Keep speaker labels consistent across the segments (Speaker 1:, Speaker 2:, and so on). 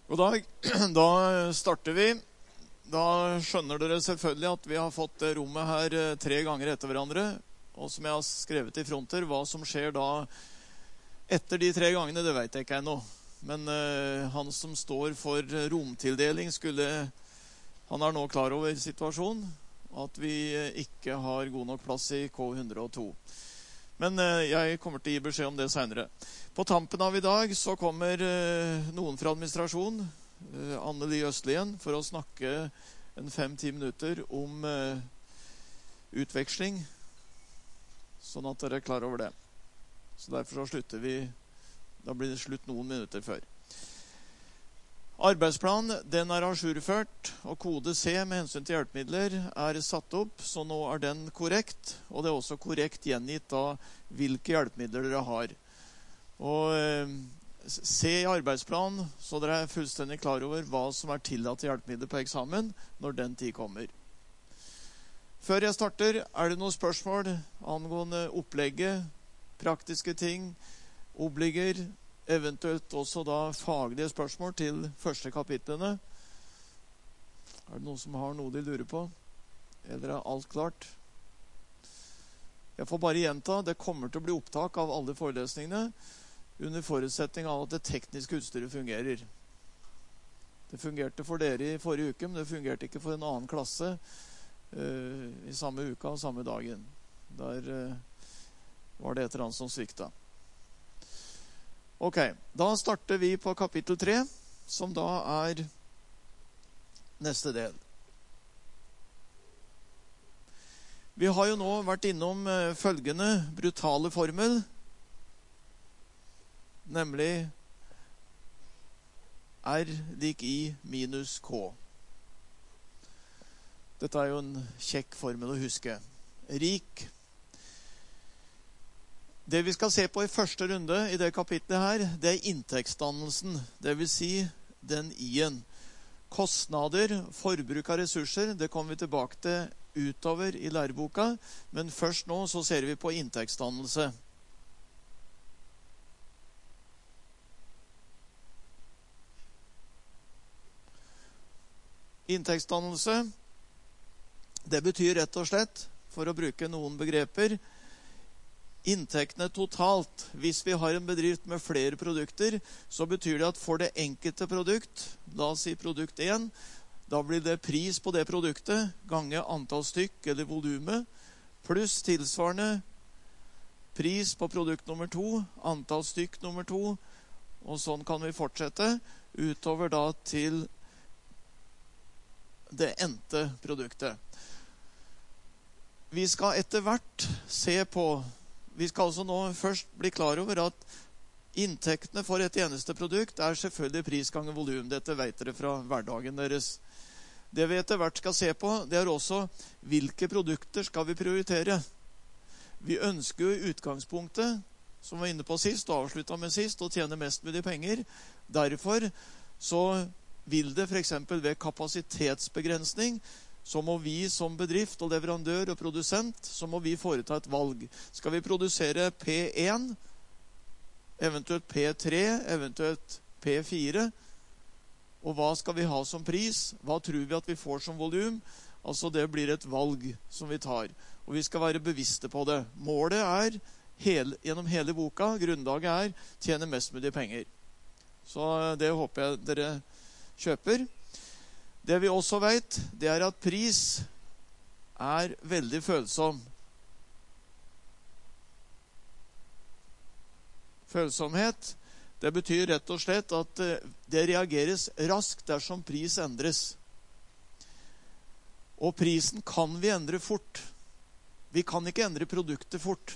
Speaker 1: God dag, da starter vi. Da skjønner dere selvfølgelig at vi har fått rommet her 3 ganger etter hverandre. Og som jeg har skrevet i fronter, hva som skjer da etter de 3 gangene, det vet jeg ikke ennå. Men han som står for romtildeling han er nå klar over situasjonen, at vi ikke har god nok plass i K102. Men jeg kommer til å gi beskjed om det senere. På tampen av i dag så kommer noen fra administrasjon, Anneli Østlien, for å snakke en 5-10 minutter om utveksling, sånn at dere er klar over det. Så derfor så slutter vi, da blir det slutt noen minutter før. Arbeidsplanen, den er ajourført, og kode C med hensyn til hjelpemidler er satt opp, så nå er den korrekt, og det er også korrekt gjengitt da hvilke hjelpemidler dere har. Og se i arbeidsplanen, så dere er fullstendig klar over hva som er tillatt hjelpemidler på eksamen når den tid kommer. Før jeg starter, er det noen spørsmål angående opplegget, praktiske ting, obliger, eventuelt også da faglige spørsmål til første kapitlene? Er det noen som har noe de lurer på? Eller er alt klart? Jeg får bare gjenta, det kommer til å bli opptak av alle forelesningene under forutsetning av at det tekniske utstyret fungerer. Det fungerte for dere i forrige uke, men det fungerte ikke for en annen klasse i samme uka og samme dagen. Der var det et eller annet som svikta. Ok, da starter vi på kapittel 3, som da er neste del. Vi har jo nå vært innom følgende brutale formel, nemlig R lik I minus K. Dette er jo en kjekk formel å huske. Rik. Det vi skal se på i første runde i det kapitlet her, det er inntektsdannelsen, det vil si den I-en. Kostnader, forbruk av ressurser, det kommer vi tilbake til utover i læreboka, men først nå så ser vi på inntektsdannelse. Inntektsdannelse, det betyr rett og slett, for å bruke noen begreper, inntektene totalt. Hvis vi har en bedrift med flere produkter, så betyr det at for det enkelte produkt, la oss si produkt 1, da blir det pris på det produktet, gange antall stykk eller volumet, pluss tilsvarende pris på produkt nummer 2, antall stykk nummer 2, og sånn kan vi fortsette utover da til det endte produktet. Vi skal etter hvert se på. Vi skal altså nå først bli klar over at inntektene for et eneste produkt er selvfølgelig pris ganger volum. Dette vet dere fra hverdagen deres. Det vi etter hvert skal se på, det er også hvilke produkter skal vi prioritere. Vi ønsker jo i utgangspunktet, som vi var inne på sist og avsluttet med sist, å tjene mest mulig penger. Derfor så vil det for eksempel ved kapasitetsbegrensning, så må vi som bedrift og leverandør og produsent, så må vi foreta et valg. Skal vi produsere P1, eventuelt P3, eventuelt P4? Og hva skal vi ha som pris? Hva tror vi at vi får som volum? Altså det blir et valg som vi tar. Og vi skal være bevisste på det. Målet er, gjennom hele boka, grunnlaget er, tjene mest mulig penger. Så det håper jeg dere kjøper. Det vi også vet, det er at pris er veldig følsom. Følsomhet, det betyr rett og slett at det reageres raskt dersom pris endres. Og prisen kan vi endre fort. Vi kan ikke endre produktet fort.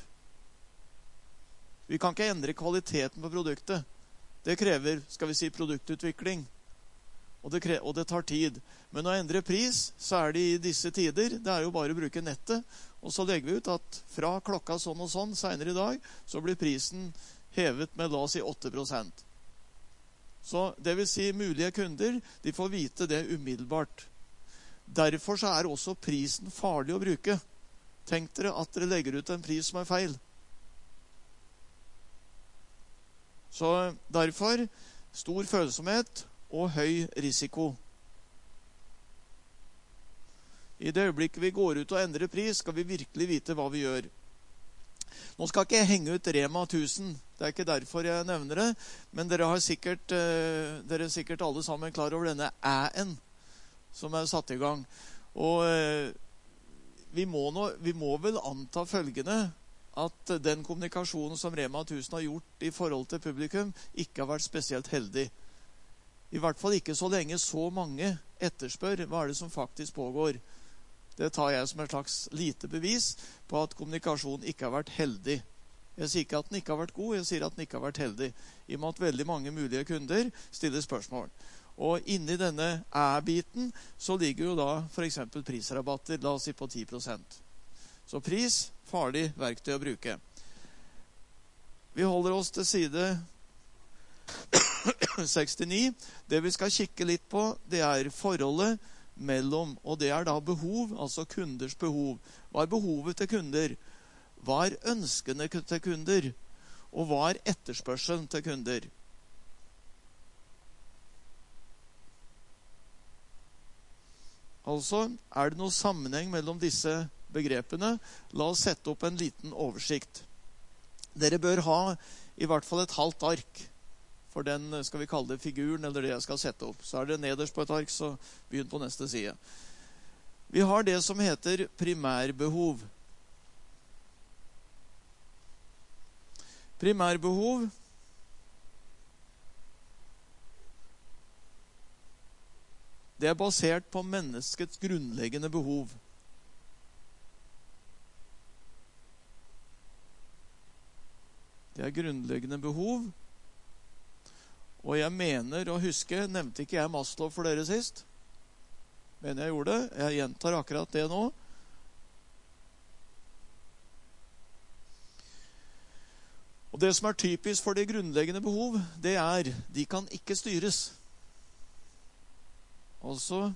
Speaker 1: Vi kan ikke endre kvaliteten på produktet. Det krever, skal vi si, produktutvikling. Og det tar tid. Men å endre pris, så er det i disse tider, det er jo bare å bruke nettet, og så legger vi ut at fra klokka sånn og sånn, senere i dag, så blir prisen hevet med, la oss si, 8%. Så det vil si, mulige kunder, de får vite det umiddelbart. Derfor så er også prisen farlig å bruke. Tenk dere at dere legger ut en pris som er feil. Så derfor stor følsomhet og høy risiko. I det øyeblikket vi går ut og endrer pris, skal vi virkelig vite hva vi gjør. Nå skal ikke jeg henge ut Rema 1000, det er ikke derfor jeg nevner det, men dere er sikkert alle sammen klar over denne æ-en som er satt i gang. Og vi må vel anta følgende, at den kommunikasjonen som Rema 1000 har gjort i forhold til publikum, ikke har vært spesielt heldig. I hvert fall ikke så lenge så mange etterspør hva er det som faktisk pågår. Det tar jeg som et slags lite bevis på at kommunikasjonen ikke har vært heldig. Jeg sier ikke at den ikke har vært god, jeg sier at den ikke har vært heldig. I og med at veldig mange mulige kunder stiller spørsmål. Og inni denne æ-biten så ligger jo da for eksempel prisrabatter, la oss si på 10%. Så pris, farlig verktøy å bruke. Vi holder oss til side 69. Det vi skal kikke litt på, det er forholdet mellom, og det er da behov, altså kunders behov. Hva er behovet til kunder? Hva er ønskene til kunder? Og hva er etterspørselen til kunder? Altså, er det noen sammenheng mellom disse begrepene? La oss sette opp en liten oversikt. Dere bør ha i hvert fall et halvt ark for den, skal vi kalle det figuren, eller det jeg skal sette opp. Så er det nederst på et ark, så begynn på neste side. Vi har det som heter primærbehov. Primærbehov det er basert på menneskets grunnleggende behov. Det er grunnleggende behov. Og jeg mener å huske, nevnte ikke jeg Maslow for dere sist? Men jeg gjorde det. Jeg gjentar akkurat det nå. Og det som er typisk for de grunnleggende behov, det er, de kan ikke styres. Altså,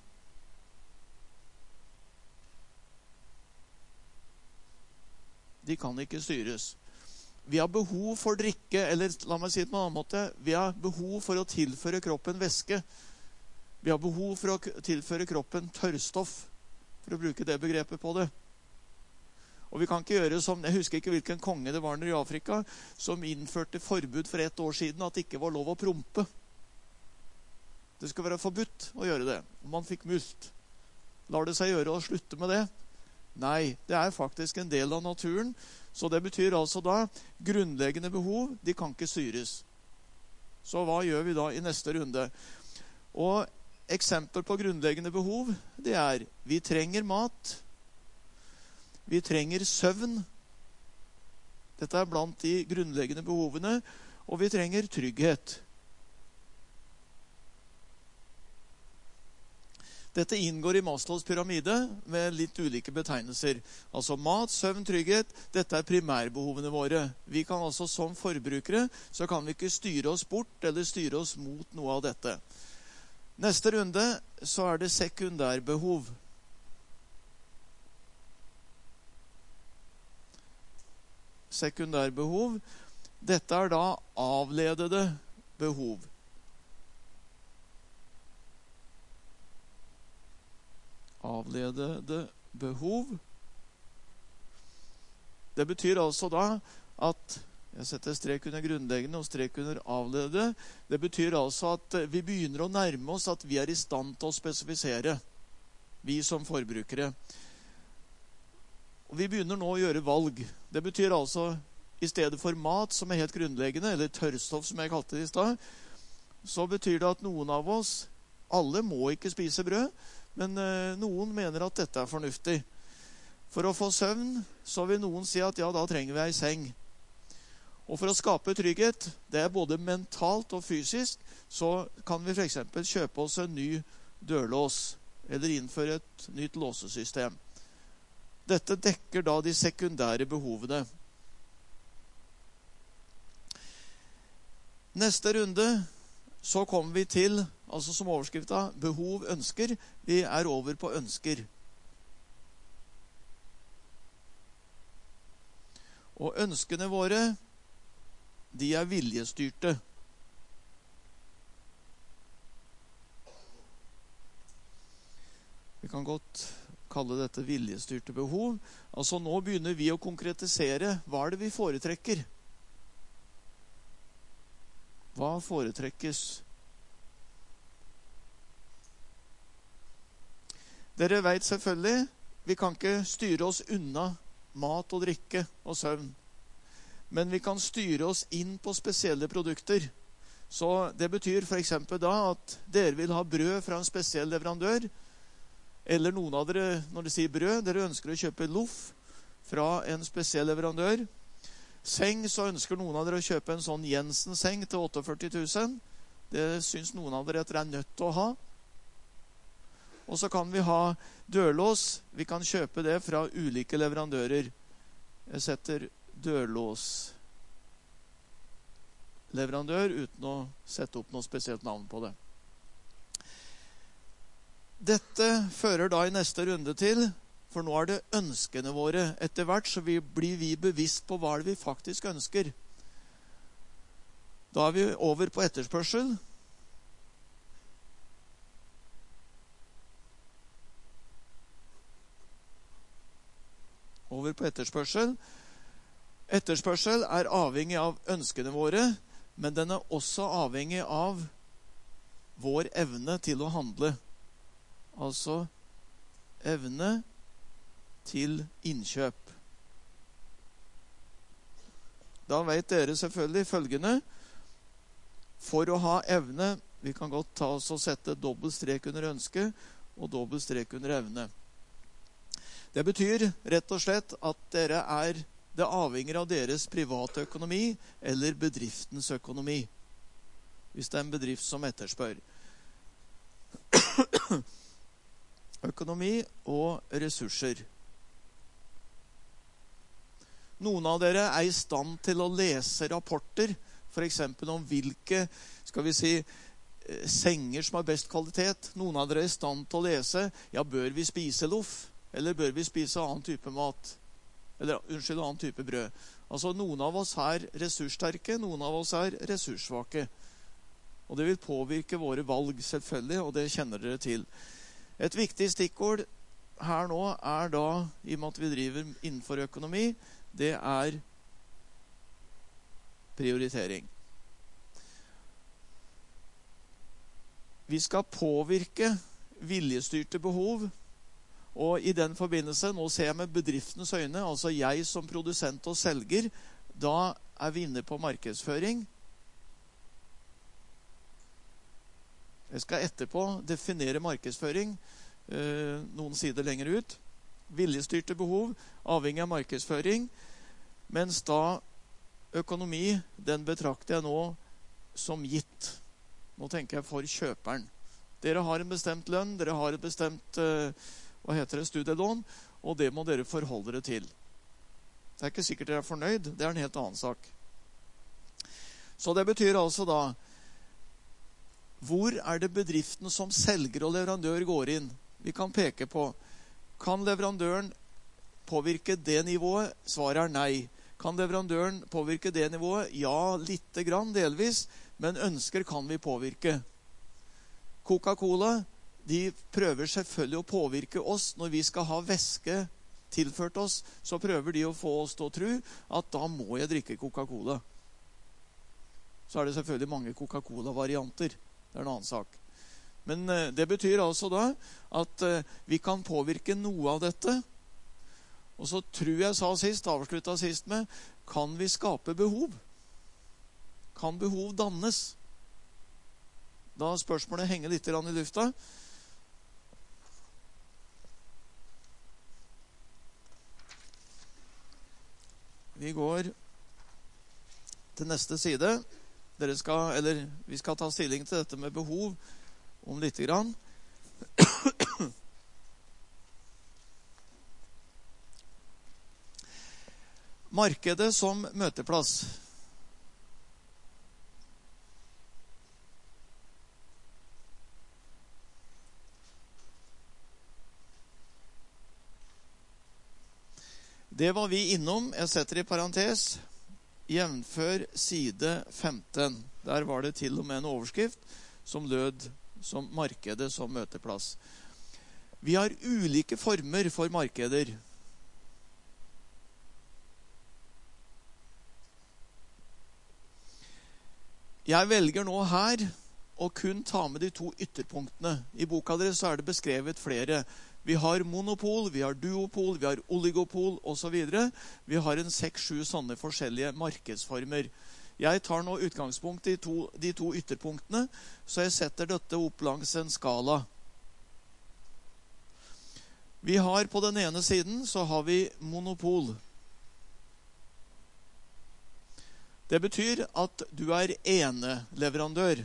Speaker 1: de kan ikke styres. Vi har behov for drikke, eller la meg si det på en annen måte, vi har behov for å tilføre kroppen væske. Vi har behov for å tilføre kroppen tørrstoff, for å bruke det begrepet på det. Og vi kan ikke gjøre som, jeg husker ikke hvilken konge det var i Afrika, som innførte forbud for 1 år siden at det ikke var lov å prompe. Det skulle være forbudt å gjøre det, og man fikk mult. Lar det seg gjøre å slutte med det? Nei, det er faktisk en del av naturen, så det betyr altså da, grunnleggende behov, de kan ikke styres. Så hva gjør vi da i neste runde? Og eksempel på grunnleggende behov, det er, vi trenger mat, vi trenger søvn, dette er blant de grunnleggende behovene, og vi trenger trygghet. Dette inngår i Maslows pyramide med litt ulike betegnelser. Altså mat, søvn, trygghet, dette er primærbehovene våre. Vi kan altså som forbrukere, så kan vi ikke styre oss bort eller styre oss mot noe av dette. Neste runde så er det sekundærbehov. Sekundærbehov, dette er da avledede behov. Avledede behov. Det betyr altså da at, jeg setter strek under grunnleggende og strek under avledede, det betyr altså at vi begynner å nærme oss at vi er i stand til å spesifisere, vi som forbrukere. Og vi begynner nå å gjøre valg. Det betyr altså, i stedet for mat som er helt grunnleggende, eller tørrstoff som jeg kalte det i sted, så betyr det at noen av oss, alle må ikke spise brød, men noen mener at dette er fornuftig. For å få søvn, så vil noen si at ja, da trenger vi en seng. Og for å skape trygghet, det er både mentalt og fysisk, så kan vi for eksempel kjøpe oss en ny dørlås, eller innføre et nytt låsesystem. Dette dekker da de sekundære behovene. Neste runde, så kommer vi til, altså som overskrifta, behov, ønsker. Vi er over på ønsker. Og ønskene våre, de er viljestyrte. Vi kan godt kalle dette viljesstyrte behov. Altså nå begynner vi å konkretisere hva er det vi foretrekker. Hva foretrekkes? Dere vet selvfølgelig, vi kan ikke styre oss unna mat og drikke og søvn. Men vi kan styre oss inn på spesielle produkter. Så det betyr for eksempel da at dere vil ha brød fra en spesiell leverandør, eller noen av dere, når de sier brød, dere ønsker å kjøpe loff fra en spesiell leverandør. Seng, så ønsker noen av dere å kjøpe en sånn Jensen-seng til 48 000. Det synes noen av dere at dere er nødt til å ha. Og så kan vi ha dørlås. Vi kan kjøpe det fra ulike leverandører. Jeg setter dørlåsleverandør uten å sette opp noe spesielt navn på det. Dette fører da i neste runde til, for nå er det ønskene våre. Etter hvert så blir vi bevisst på hva det vi faktisk ønsker. Da er vi over på etterspørsel. Over på etterspørsel. Etterspørsel er avhengig av ønskene våre, men den er også avhengig av vår evne til å handle. Altså evne til innkjøp. Da vet dere selvfølgelig følgende. For å ha evne, vi kan godt ta oss og sette dobbelt strek under ønske og dobbelt strek under evne. Det betyr rett og slett at det avhenger av deres private økonomi eller bedriftens økonomi. Hvis det er en bedrift som etterspør. Økonomi og ressurser. Noen av dere er i stand til å lese rapporter, for eksempel om hvilke, skal vi si, senger som har best kvalitet. Noen av dere er i stand til å lese, ja, bør vi spise loff? Eller bør vi spise annen type mat? Eller, annen type brød. Altså, noen av oss er ressurssterke, noen av oss er ressurssvake. Og det vil påvirke våre valg, selvfølgelig, og det kjenner dere til. Et viktig stikkord her nå er da, i og med at vi driver innenfor økonomi, det er prioritering. Vi skal påvirke viljestyrte behov. Og i den forbindelse, nå ser jeg med bedriftens øyne, altså jeg som produsent og selger, da er vi inne på markedsføring. Jeg skal etterpå definere markedsføring noen sider lenger ut. Viljestyrte behov, avhengig av markedsføring, mens da økonomi, den betrakter jeg nå som gitt. Nå tenker jeg for kjøperen. Dere har en bestemt lønn, dere har et bestemt studielån, og det må dere forholde dere til. Det er ikke sikkert dere er fornøyd, det er en helt annen sak. Så det betyr altså da, hvor er det bedriften som selger og leverandør går inn? Vi kan peke på, kan leverandøren påvirke det nivået? Svaret er nei. Kan leverandøren påvirke det nivået? Ja, litt grann, delvis, men ønsker kan vi påvirke. Coca-Cola, de prøver selvfølgelig å påvirke oss. Når vi skal ha væske tilført oss, så prøver de å få oss til å tro at da må jeg drikke Coca-Cola. Så er det selvfølgelig mange Coca-Cola-varianter. Det er en annen sak. Men det betyr altså da at vi kan påvirke noe av dette. Og så tror jeg avsluttet sist med, kan vi skape behov? Kan behov dannes? Da spørsmålet henger litt i lufta. Vi går til neste side. Vi skal ta stilling til dette med behov om litt grann. Markedet som møteplass. Det var vi innom, jeg setter i parentes, jevnfør side 15. Der var det til og med en overskrift som lød som markedet som møteplass. Vi har ulike former for markeder. Jeg velger nå her å kun ta med de to ytterpunktene. I boka deres så det beskrevet flere. Vi har monopol, vi har duopol, vi har oligopol og så videre. Vi har en 6-7 sånne forskjellige markedsformer. Jeg tar nå utgangspunkt i de to ytterpunktene, så jeg setter dette opp langs en skala. Vi har på den ene siden så har vi monopol. Det betyr at du eneleverandør.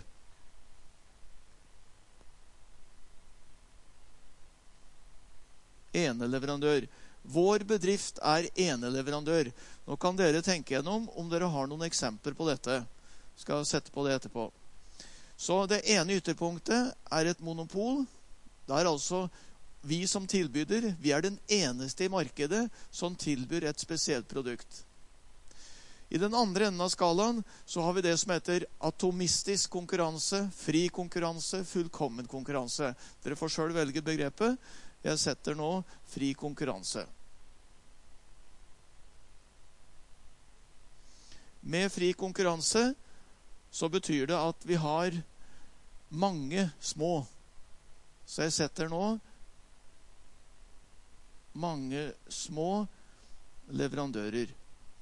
Speaker 1: Eneleverandør. Vår bedrift eneleverandør. Nå kan dere tenke gjennom om dere har noen eksempler på dette. Skal sette på det etterpå. Så det ene ytterpunktet et monopol. Det altså vi som tilbyder. Vi den eneste i markedet som tilbyr et spesielt produkt. I den andre enden av skalaen så har vi det som heter atomistisk konkurranse, fri konkurranse, fullkommen konkurranse. Dere får selv velge begrepet. Jeg setter nå fri konkurranse. Med fri konkurranse så betyr det at vi har mange små. Så jeg setter nå mange små leverandører.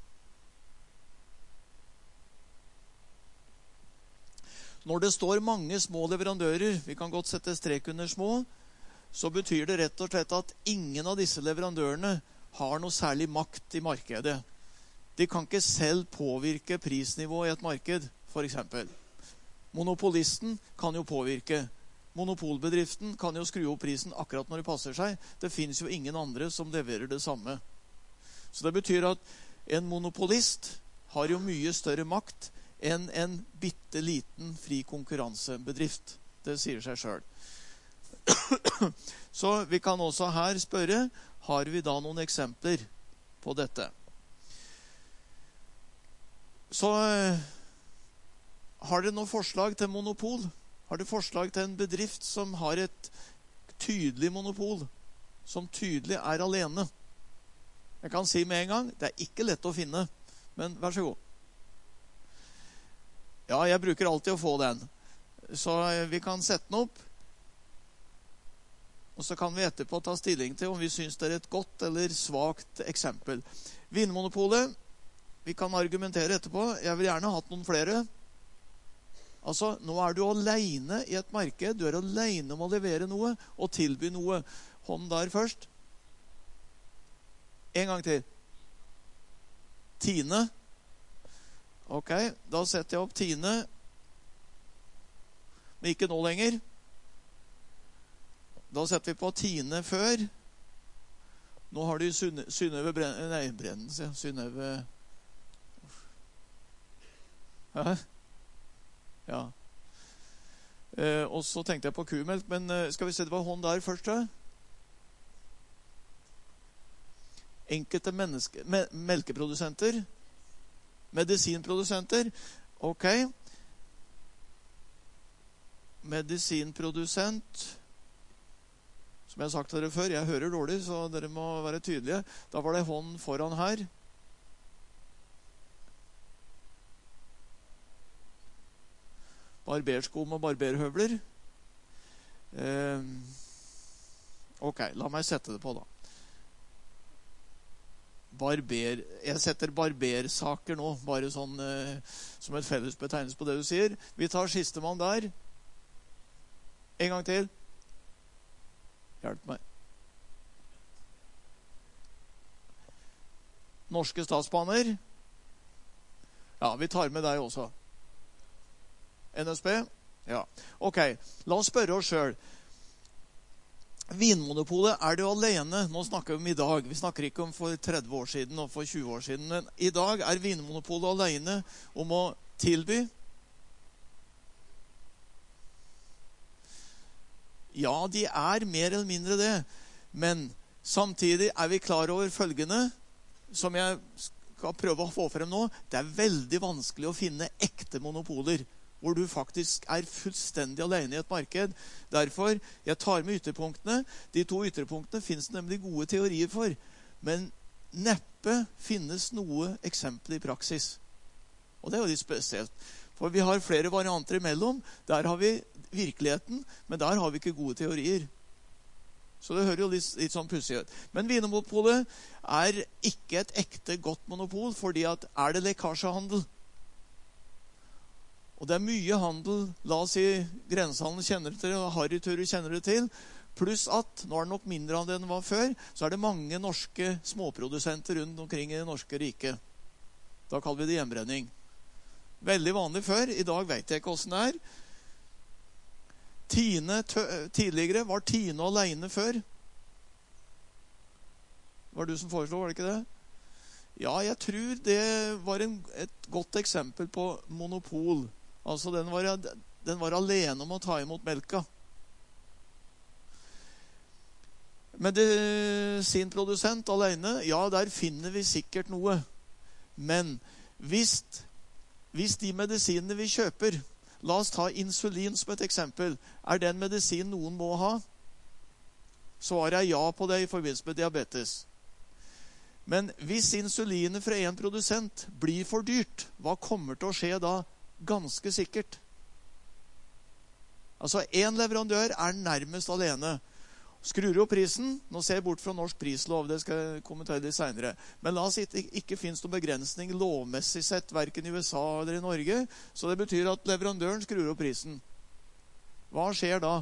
Speaker 1: Når det står mange små leverandører, vi kan godt sette strek under små, så betyr det rett og slett at ingen av disse leverandørene har noe særlig makt i markedet. De kan ikke selv påvirke prisnivået i et marked, for eksempel. Monopolisten kan jo påvirke. Monopolbedriften kan jo skru opp prisen akkurat når det passer seg. Det finnes jo ingen andre som leverer det samme. Så det betyr at en monopolist har jo mye større makt enn en bitteliten fri konkurransebedrift. Det sier seg selv. Så vi kan også her spørre, har vi da noen eksempler på dette? Så har dere noen forslag til monopol? Har dere forslag til en bedrift som har et tydelig monopol, som tydelig alene? Jeg kan si med en gang, det ikke lett å finne, men vær så god. Ja, jeg bruker alltid å få den. Så vi kan sette den opp. Og så kan vi etterpå ta stilling til om vi synes det et godt eller svagt eksempel. Vinmonopolet, vi kan argumentere etterpå. Jeg vil gjerne ha hatt noen flere. Altså, nå du alene i et marked. Du alene om å levere noe og tilby noe. Hånd der først. En gang til. Tine. Ok, da setter jeg opp Tine. Men ikke nå lenger. Da setter vi på Tine før. Nå har de Synnøve Brennens, ja. Synnøve... Hæ? Ja. Og så tenkte jeg på kumelk, men skal vi se, det var hånd der først, da? Enkelte melkeprodusenter, medisinprodusenter, ok. Medisinprodusent, som jeg har sagt til dere før, jeg hører dårlig, så dere må være tydelige. Da var det hånd foran her. Barberskum og barberhøvler. Ok, la meg sette det på da. Jeg setter barbersaker nå, bare sånn som et felles betegnelse på det du sier. Vi tar siste mann der. En gang til. Hjelp meg. Norske Statsbaner. Ja, vi tar med deg også. NSB? Ja. Ok, la oss spørre oss selv. Vinmonopolet, det alene? Nå snakker vi om i dag. Vi snakker ikke om for 30 år siden og for 20 år siden. Men i dag Vinmonopolet alene om å tilby. Ja, de mer eller mindre det. Men samtidig vi klar over følgende, som jeg skal prøve å få frem nå. Det veldig vanskelig å finne ekte monopoler. hvor du faktisk er fullstendig alene i et marked. Derfor, jeg tar med ytterpunktene. De 2 ytterpunktene finnes nemlig gode teorier for, men neppe finnes noe eksempel i praksis. Og det er jo litt spesielt. For vi har flere varianter imellom. Der har vi virkeligheten, men der har vi ikke gode teorier. Så det hører jo litt sånn pussig ut. Men Vinmonopolet er ikke et ekte godt monopol, fordi at er det lekkasjehandel? Og det er mye handel, la oss si grensehandel kjenner det til, og harryturer kjenner det til, pluss at, nå er det nok mindre av det enn det var før, så er det mange norske småprodusenter rundt omkring i det norske riket. Da kaller vi det hjembrenning. Veldig vanlig før, i dag vet jeg ikke hvordan det er. Tidligere var Tine alene før. Var det du som foreslo, var det ikke det? Ja, jeg tror det var et godt eksempel på monopol. Altså, den var alene om å ta imot melka. Medisinprodusent alene, ja, der finner vi sikkert noe. Men hvis de medisinene vi kjøper, la oss ta insulin som et eksempel, er den medisin noen må ha? Svaret er ja på det i forbindelse med diabetes. Men hvis insulinet fra en produsent blir for dyrt, hva kommer til å skje da? Ganske sikkert. Altså, en leverandør er nærmest alene. Skrur opp prisen. Nå ser jeg bort fra norsk prislov, det skal jeg kommentere litt senere. Men la oss ikke finnes noen begrensning lovmessig sett, hverken i USA eller i Norge. Så det betyr at leverandøren skrur opp prisen. Hva skjer da?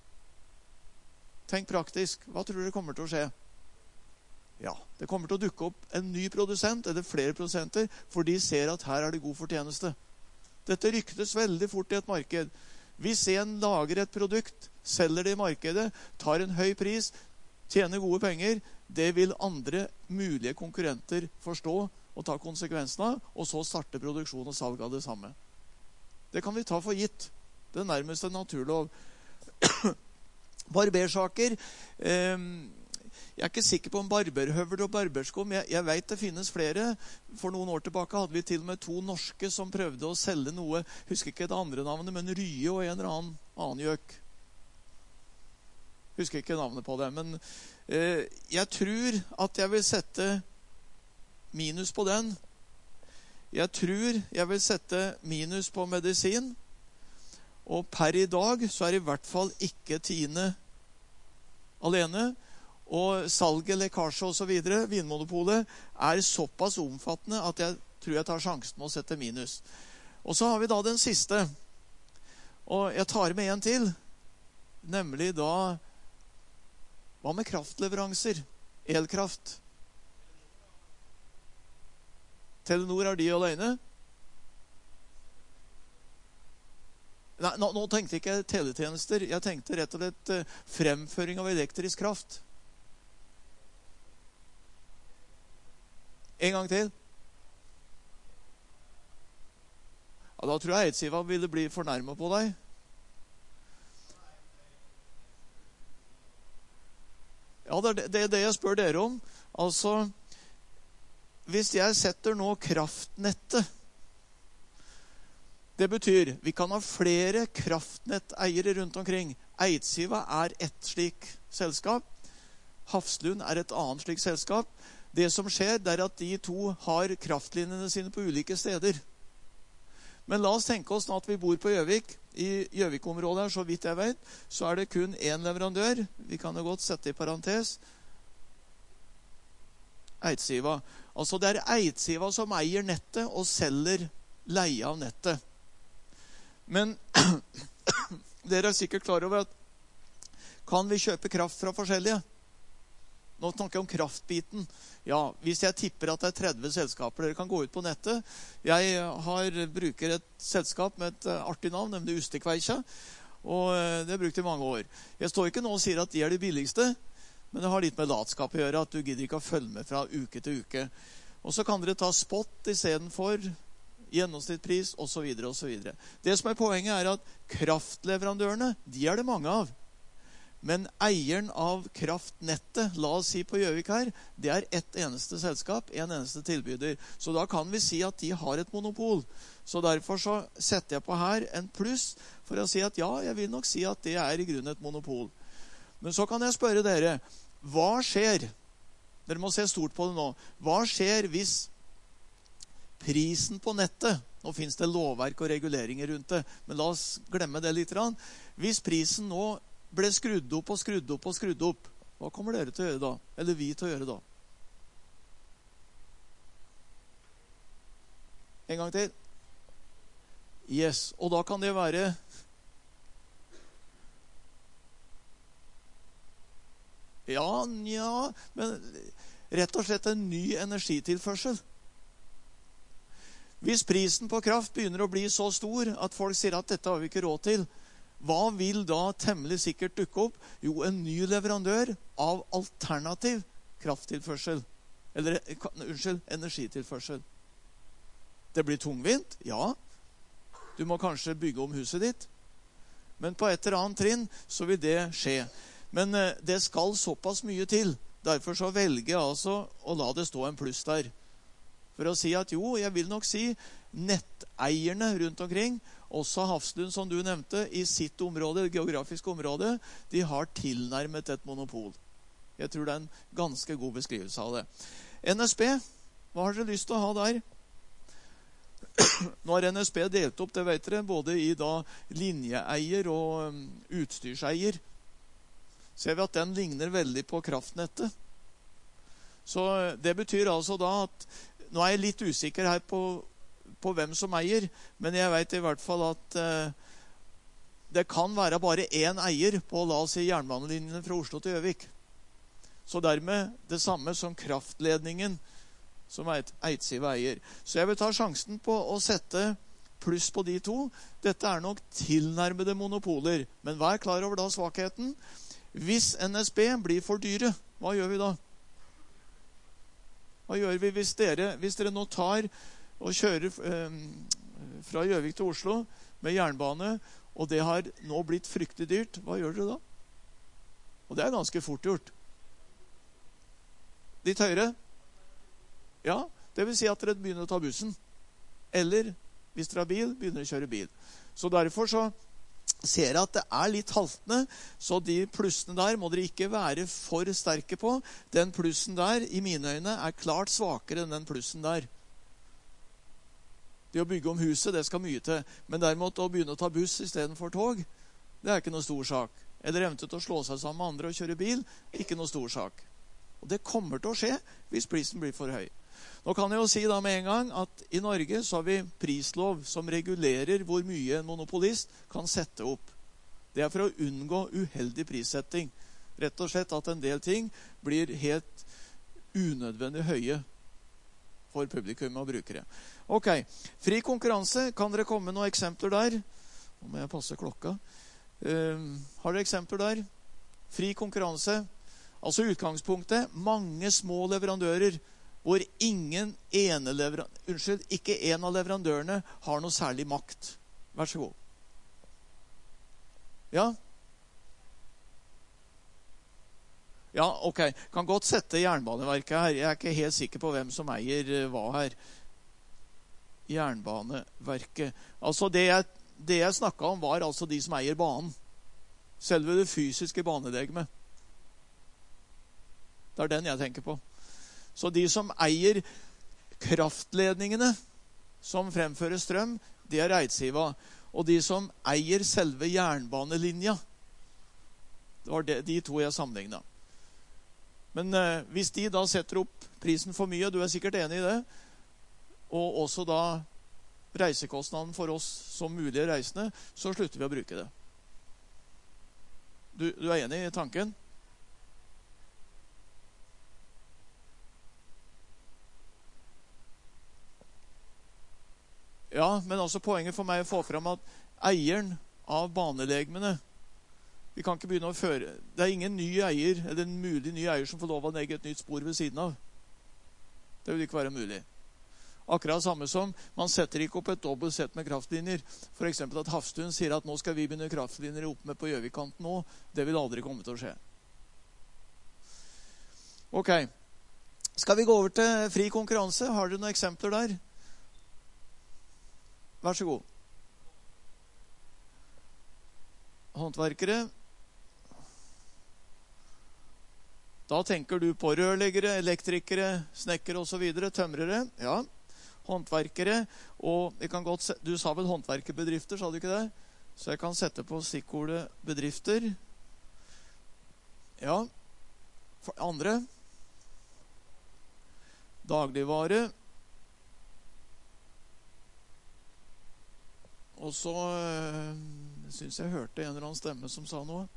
Speaker 1: Tenk praktisk. Hva tror dere kommer til å skje? Ja, det kommer til å dukke opp en ny produsent, eller flere produsenter, for de ser at her er det god fortjeneste. Dette ryktes veldig fort i et marked. Hvis en lager et produkt, selger det i markedet, tar en høy pris, tjener gode penger, det vil andre mulige konkurrenter forstå og ta konsekvensen av, og så starte produksjon og salg av det samme. Det kan vi ta for gitt. Det er nærmest en naturlov. Barbersaker. Jeg er ikke sikker på om barberhøvel og barberskum. Jeg vet det finnes flere. For noen år tilbake hadde vi til og med 2 norske som prøvde å selge noe. Husker ikke det andre navnet, men Rye og en eller annen gjøk. Husker ikke navnet på det. Men jeg tror at jeg vil sette minus på den. Jeg tror jeg vil sette minus på medisin. Og per i dag så er i hvert fall ikke Tine alene. Og salget, lekkasje og så videre, Vinmonopolet, er såpass omfattende at jeg tror jeg tar sjansen med å sette minus. Og så har vi da den siste. Og jeg tar med en til. Nemlig da, hva med kraftleveranser? Elkraft. Telenor, er de alene? Nei, nå tenkte jeg ikke teletjenester. Jeg tenkte rett og slett fremføring av elektrisk kraft. En gang til. Ja, da tror jeg Eidsiva ville bli fornærmet på deg. Ja, det er det jeg spør dere om. Altså, hvis jeg setter nå kraftnettet, det betyr, vi kan ha flere kraftnetteiere rundt omkring. Eidsiva er et slik selskap. Hafslund er et annet slik selskap. Det som skjer, det er at de 2 har kraftlinjene sine på ulike steder. Men la oss tenke oss at vi bor på Gjøvik. I Gjøvik-området her, så vidt jeg vet, så er det kun en leverandør. Vi kan jo godt sette i parentes. Eidsiva. Altså det er Eidsiva som eier nettet og selger leie av nettet. Men dere er sikkert klar over at kan vi kjøpe kraft fra forskjellige? Nå snakker jeg om kraftbiten. Ja, hvis jeg tipper at det er 30 selskaper, dere kan gå ut på nettet. Jeg bruker et selskap med et artig navn, nemlig Ustekveikja, og det har jeg brukt i mange år. Jeg står ikke nå og sier at de er de billigste, men det har litt med latskap å gjøre, at du gidder ikke å følge med fra uke til uke. Og så kan dere ta spot i stedet for gjennomsnittspris, og så videre, og så videre. Det som er poenget er at kraftleverandørene, de er det mange av. Men eieren av kraftnettet, la oss si på Gjøvik her, det er ett eneste selskap, en eneste tilbyder. Så da kan vi si at de har et monopol. Så derfor så setter jeg på her en pluss for å si at ja, jeg vil nok si at det er i grunnen et monopol. Men så kan jeg spørre dere, hva skjer? Dere må se stort på det nå. Hva skjer hvis prisen på nettet, nå finnes det lovverk og reguleringer rundt det, men la oss glemme det litt. Hvis prisen nå ble skrudd opp og skrudd opp og skrudd opp, hva kommer dere til å gjøre da? Eller vi til å gjøre da? En gang til. Yes, og da kan det være ja, men rett og slett en ny energitilførsel. Hvis prisen på kraft begynner å bli så stor at folk sier at dette har vi ikke råd til, hva vil da temmelig sikkert dukke opp? Jo, en ny leverandør av alternativ krafttilførsel. Eller, energitilførsel. Det blir tungvint, ja. Du må kanskje bygge om huset ditt. Men på et eller annet trinn så vil det skje. Men det skal såpass mye til. Derfor så velger jeg altså å la det stå en pluss der. For å si at jo, jeg vil nok si netteierne rundt omkring, også Hafslund som du nevnte, i sitt område, det geografiske området, de har tilnærmet et monopol. Jeg tror det er en ganske god beskrivelse av det. NSB, hva har dere lyst til å ha der? Nå har NSB delt opp, det vet dere, både i da linjeeier og utstyrseier. Ser vi at den ligner veldig på kraftnettet. Så det betyr altså da at nå er jeg litt usikker her på hvem som eier, men jeg vet i hvert fall at det kan være bare én eier på, la oss si, jernbanelinjene fra Oslo til Gjøvik. Så dermed det samme som kraftledningen som Eidsiva eier. Så jeg vil ta sjansen på å sette pluss på de to. Dette er nok tilnærmede monopoler, men vær klar over da svakheten. Hvis NSB blir for dyre, hva gjør vi da? Hva gjør vi hvis dere nå tar og kjører fra Gjøvik til Oslo med jernbane, og det har nå blitt fryktelig dyrt? Hva gjør dere da? Og det er ganske fort gjort. Litt høyere? Ja, det vil si at dere begynner å ta bussen. Eller, hvis dere har bil, begynner å kjøre bil. Så derfor så ser jeg at det er litt haltende, så de plussene der må dere ikke være for sterke på. Den plussen der, i mine øyne, er klart svakere enn den plussen der. Det å bygge om huset, det skal mye til. Men derimot å begynne å ta buss i stedet for tog, det er ikke noe stor sak. Eller eventuelt å slå seg sammen med andre og kjøre bil, ikke noe stor sak. Og det kommer til å skje hvis prisen blir for høy. Nå kan jeg jo si da med en gang at i Norge så har vi prislov som regulerer hvor mye en monopolist kan sette opp. Det er for å unngå uheldig prissetting. Rett og slett at en del ting blir helt unødvendig høye for publikum og brukere. Ok, fri konkurranse. Kan dere komme med noen eksempler der? Nå må jeg passe klokka. Har dere eksempler der? Fri konkurranse. Altså utgangspunktet, mange små leverandører hvor ikke en av leverandørene har noe særlig makt. Vær så god. Ja? Ja, ok. Kan godt sette Jernbaneverket her. Jeg er ikke helt sikker på hvem som eier hva her. Jernbaneverket. Altså det jeg snakket om var altså de som eier banen. Selve det fysiske banelegmet. Det er den jeg tenker på. Så de som eier kraftledningene som fremfører strøm, det er Eidsiva. Og de som eier selve jernbanelinja, det var de to jeg sammenlignet. Men hvis de da setter opp prisen for mye, du er sikkert enig i det, og også da reisekostnaden for oss som mulige reisende, så slutter vi å bruke det. Du er enig i tanken? Ja, men også poenget for meg å få frem at eieren av banelegmene, vi kan ikke begynne å føre, det er ingen ny eier, eller en mulig ny eier som får lov å legge et nytt spor ved siden av. Det vil ikke være mulig. Akkurat samme som man setter ikke opp et dobbelt sett med kraftlinjer. For eksempel at Hafstuen sier at nå skal vi begynne kraftlinjer opp med på Gjøvikkanten nå. Det vil aldri komme til å skje. Ok. Skal vi gå over til fri konkurranse? Har dere noen eksempler der? Vær så god. Håndverkere. Da tenker du på rørleggere, elektrikere, snekkere og så videre, tømrere. Ja, håndverkere. Og jeg kan godt du sa vel håndverkerbedrifter, sa du ikke det? Så jeg kan sette på stikkordet bedrifter. Ja. For andre. Dagligvare. Og så synes jeg hørte en eller annen stemme som sa noe.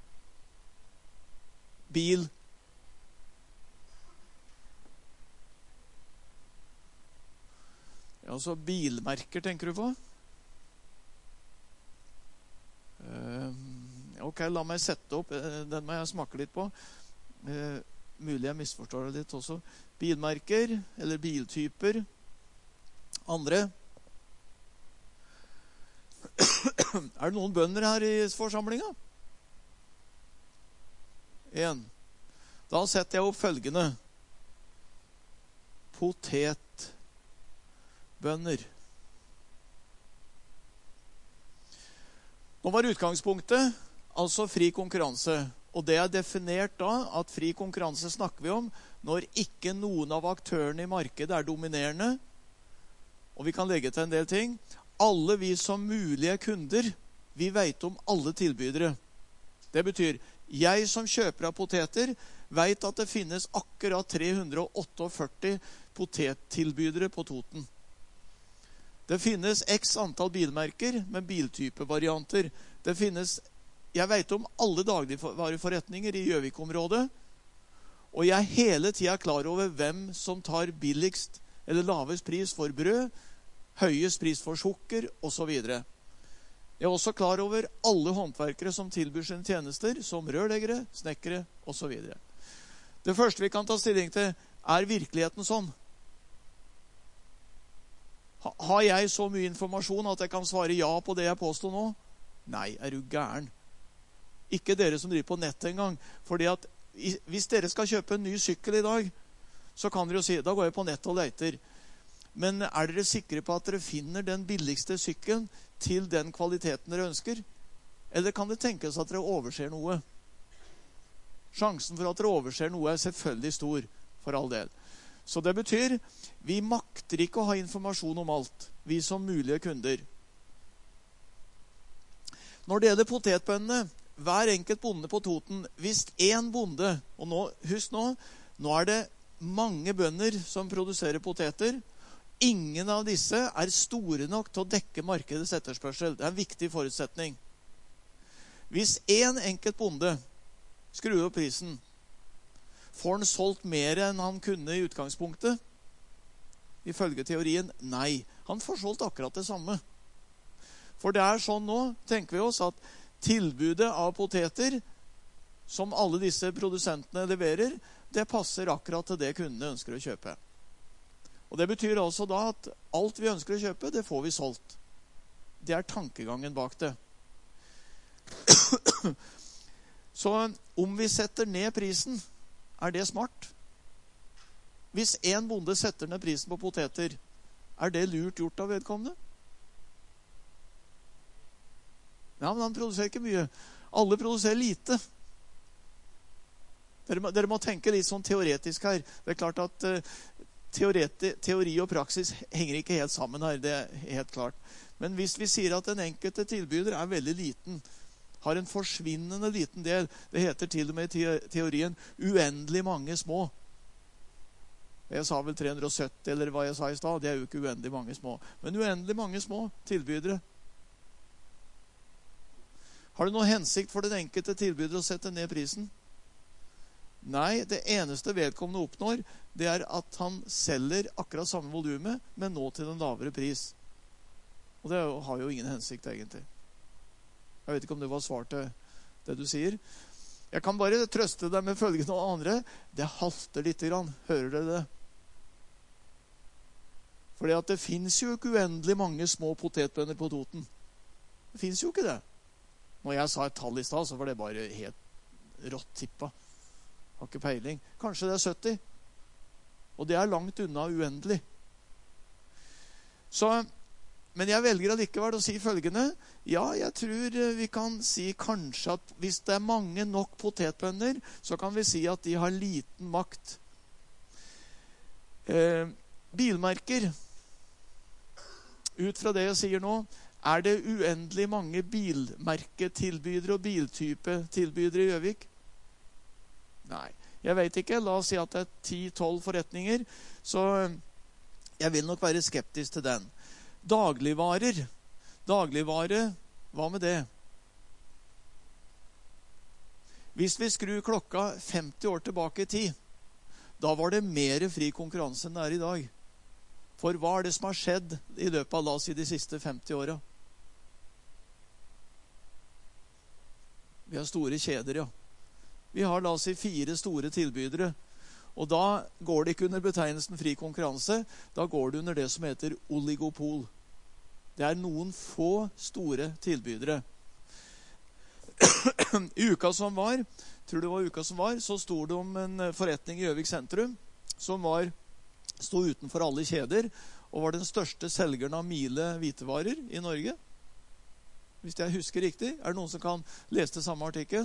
Speaker 1: Bil. Ja, så bilmerker tenker du på? Ok, la meg sette opp. Den må jeg smake litt på. Mulig jeg misforstår det litt også. Bilmerker, eller biltyper. Andre. Er det noen bønder her i forsamlingen? En. Da setter jeg opp følgende. Potetbønder. Nå var utgangspunktet altså fri konkurranse. Og det er definert da at fri konkurranse snakker vi om når ikke noen av aktørene i markedet er dominerende. Og vi kan legge til en del ting. Alle vi som mulige kunder, vi vet om alle tilbydere. Det betyr, jeg som kjøper av poteter, vet at det finnes akkurat 348 potettilbydere på Toten. Det finnes x antall bilmerker med biltypevarianter. Det finnes, jeg vet om alle dagligvareforretninger i Gjøvik-området, og jeg er hele tiden klar over hvem som tar billigst eller lavest pris for brød, høyest pris for sukker, og så videre. Jeg er også klar over alle håndverkere som tilbyr sine tjenester, som rørleggere, snekkere, og så videre. Det første vi kan ta stilling til, er virkeligheten sånn? Har jeg så mye informasjon at jeg kan svare ja på det jeg påstår nå? Nei, er du gæren? Ikke dere som driver på nett engang. Fordi at hvis dere skal kjøpe en ny sykkel i dag, så kan dere jo si, da går jeg på nett og leter. Men er dere sikre på at dere finner den billigste sykkelen til den kvaliteten dere ønsker? Eller kan det tenkes at dere overser noe? Sjansen for at dere overser noe er selvfølgelig stor, for all del. Så det betyr, vi makter ikke å ha informasjon om alt, vi som mulige kunder. Når det gjelder potetbøndene, hver enkelt bonde på Toten, hvis en bonde, og nå, husk nå er det mange bønder som produserer poteter. Ingen av disse er store nok til å dekke markedets etterspørsel. Det er en viktig forutsetning. Hvis en enkelt bonde skrur opp prisen, får han solgt mer enn han kunne i utgangspunktet? Ifølge teorien, nei. Han får solgt akkurat det samme. For det er sånn nå, tenker vi oss, at tilbudet av poteter, som alle disse produsentene leverer, det passer akkurat til det kundene ønsker å kjøpe. Og det betyr altså da at alt vi ønsker å kjøpe, det får vi solgt. Det er tankegangen bak det. Så om vi setter ned prisen, er det smart? Hvis en bonde setter ned prisen på poteter, er det lurt gjort av vedkommende? Ja, men han produserer ikke mye. Alle produserer lite. Dere må tenke litt sånn teoretisk her. Det er klart at teori og praksis henger ikke helt sammen her, det er helt klart. Men hvis vi sier at den enkelte tilbyder er veldig liten, har en forsvinnende liten del, det heter til og med i teorien uendelig mange små. Jeg sa vel 370, eller hva jeg sa i stad, det er jo ikke uendelig mange små. Men uendelig mange små tilbydere. Har det noe hensikt for den enkelte tilbyder å sette ned prisen? Nei, det eneste vedkommende oppnår, det er at han selger akkurat samme volumet, men nå til en lavere pris. Og det har jo ingen hensikt egentlig. Jeg vet ikke om det var svar til det du sier. Jeg kan bare trøste deg med følgende og andre. Det halter litt grann. Hører dere det? Fordi at det finnes jo ikke uendelig mange små potetbønner på Toten. Det finnes jo ikke det. Når jeg sa et tall i sted, så var det bare helt rått tippa. Har ikke peiling. Kanskje det er 70. Og det er langt unna uendelig. Så, men jeg velger allikevel å si følgende. Ja, jeg tror vi kan si kanskje at hvis det er mange nok potetbønner, så kan vi si at de har liten makt. Bilmerker. Ut fra det jeg sier nå, er det uendelig mange bilmerketilbydere og biltypetilbydere i Gjøvik? Nei, jeg vet ikke. La oss si at det er 10-12 forretninger, så jeg vil nok være skeptisk til den. Dagligvarer. Dagligvare, hva med det? Hvis vi skrur klokka 50 år tilbake i tid, da var det mer fri konkurranse enn det er i dag. For hva er det som har skjedd i løpet av, la oss si, de siste 50 årene? Vi har store kjeder, ja. Vi har, la oss si, 4 store tilbydere. Og da går det ikke under betegnelsen fri konkurranse. Da går det under det som heter oligopol. Det er noen få store tilbydere. I uka som var, så sto det om en forretning i Gjøvik sentrum som sto utenfor alle kjeder og var den største selgeren av Miele hvitevarer i Norge. Hvis jeg husker riktig. Er det noen som kan lese det samme artikkel?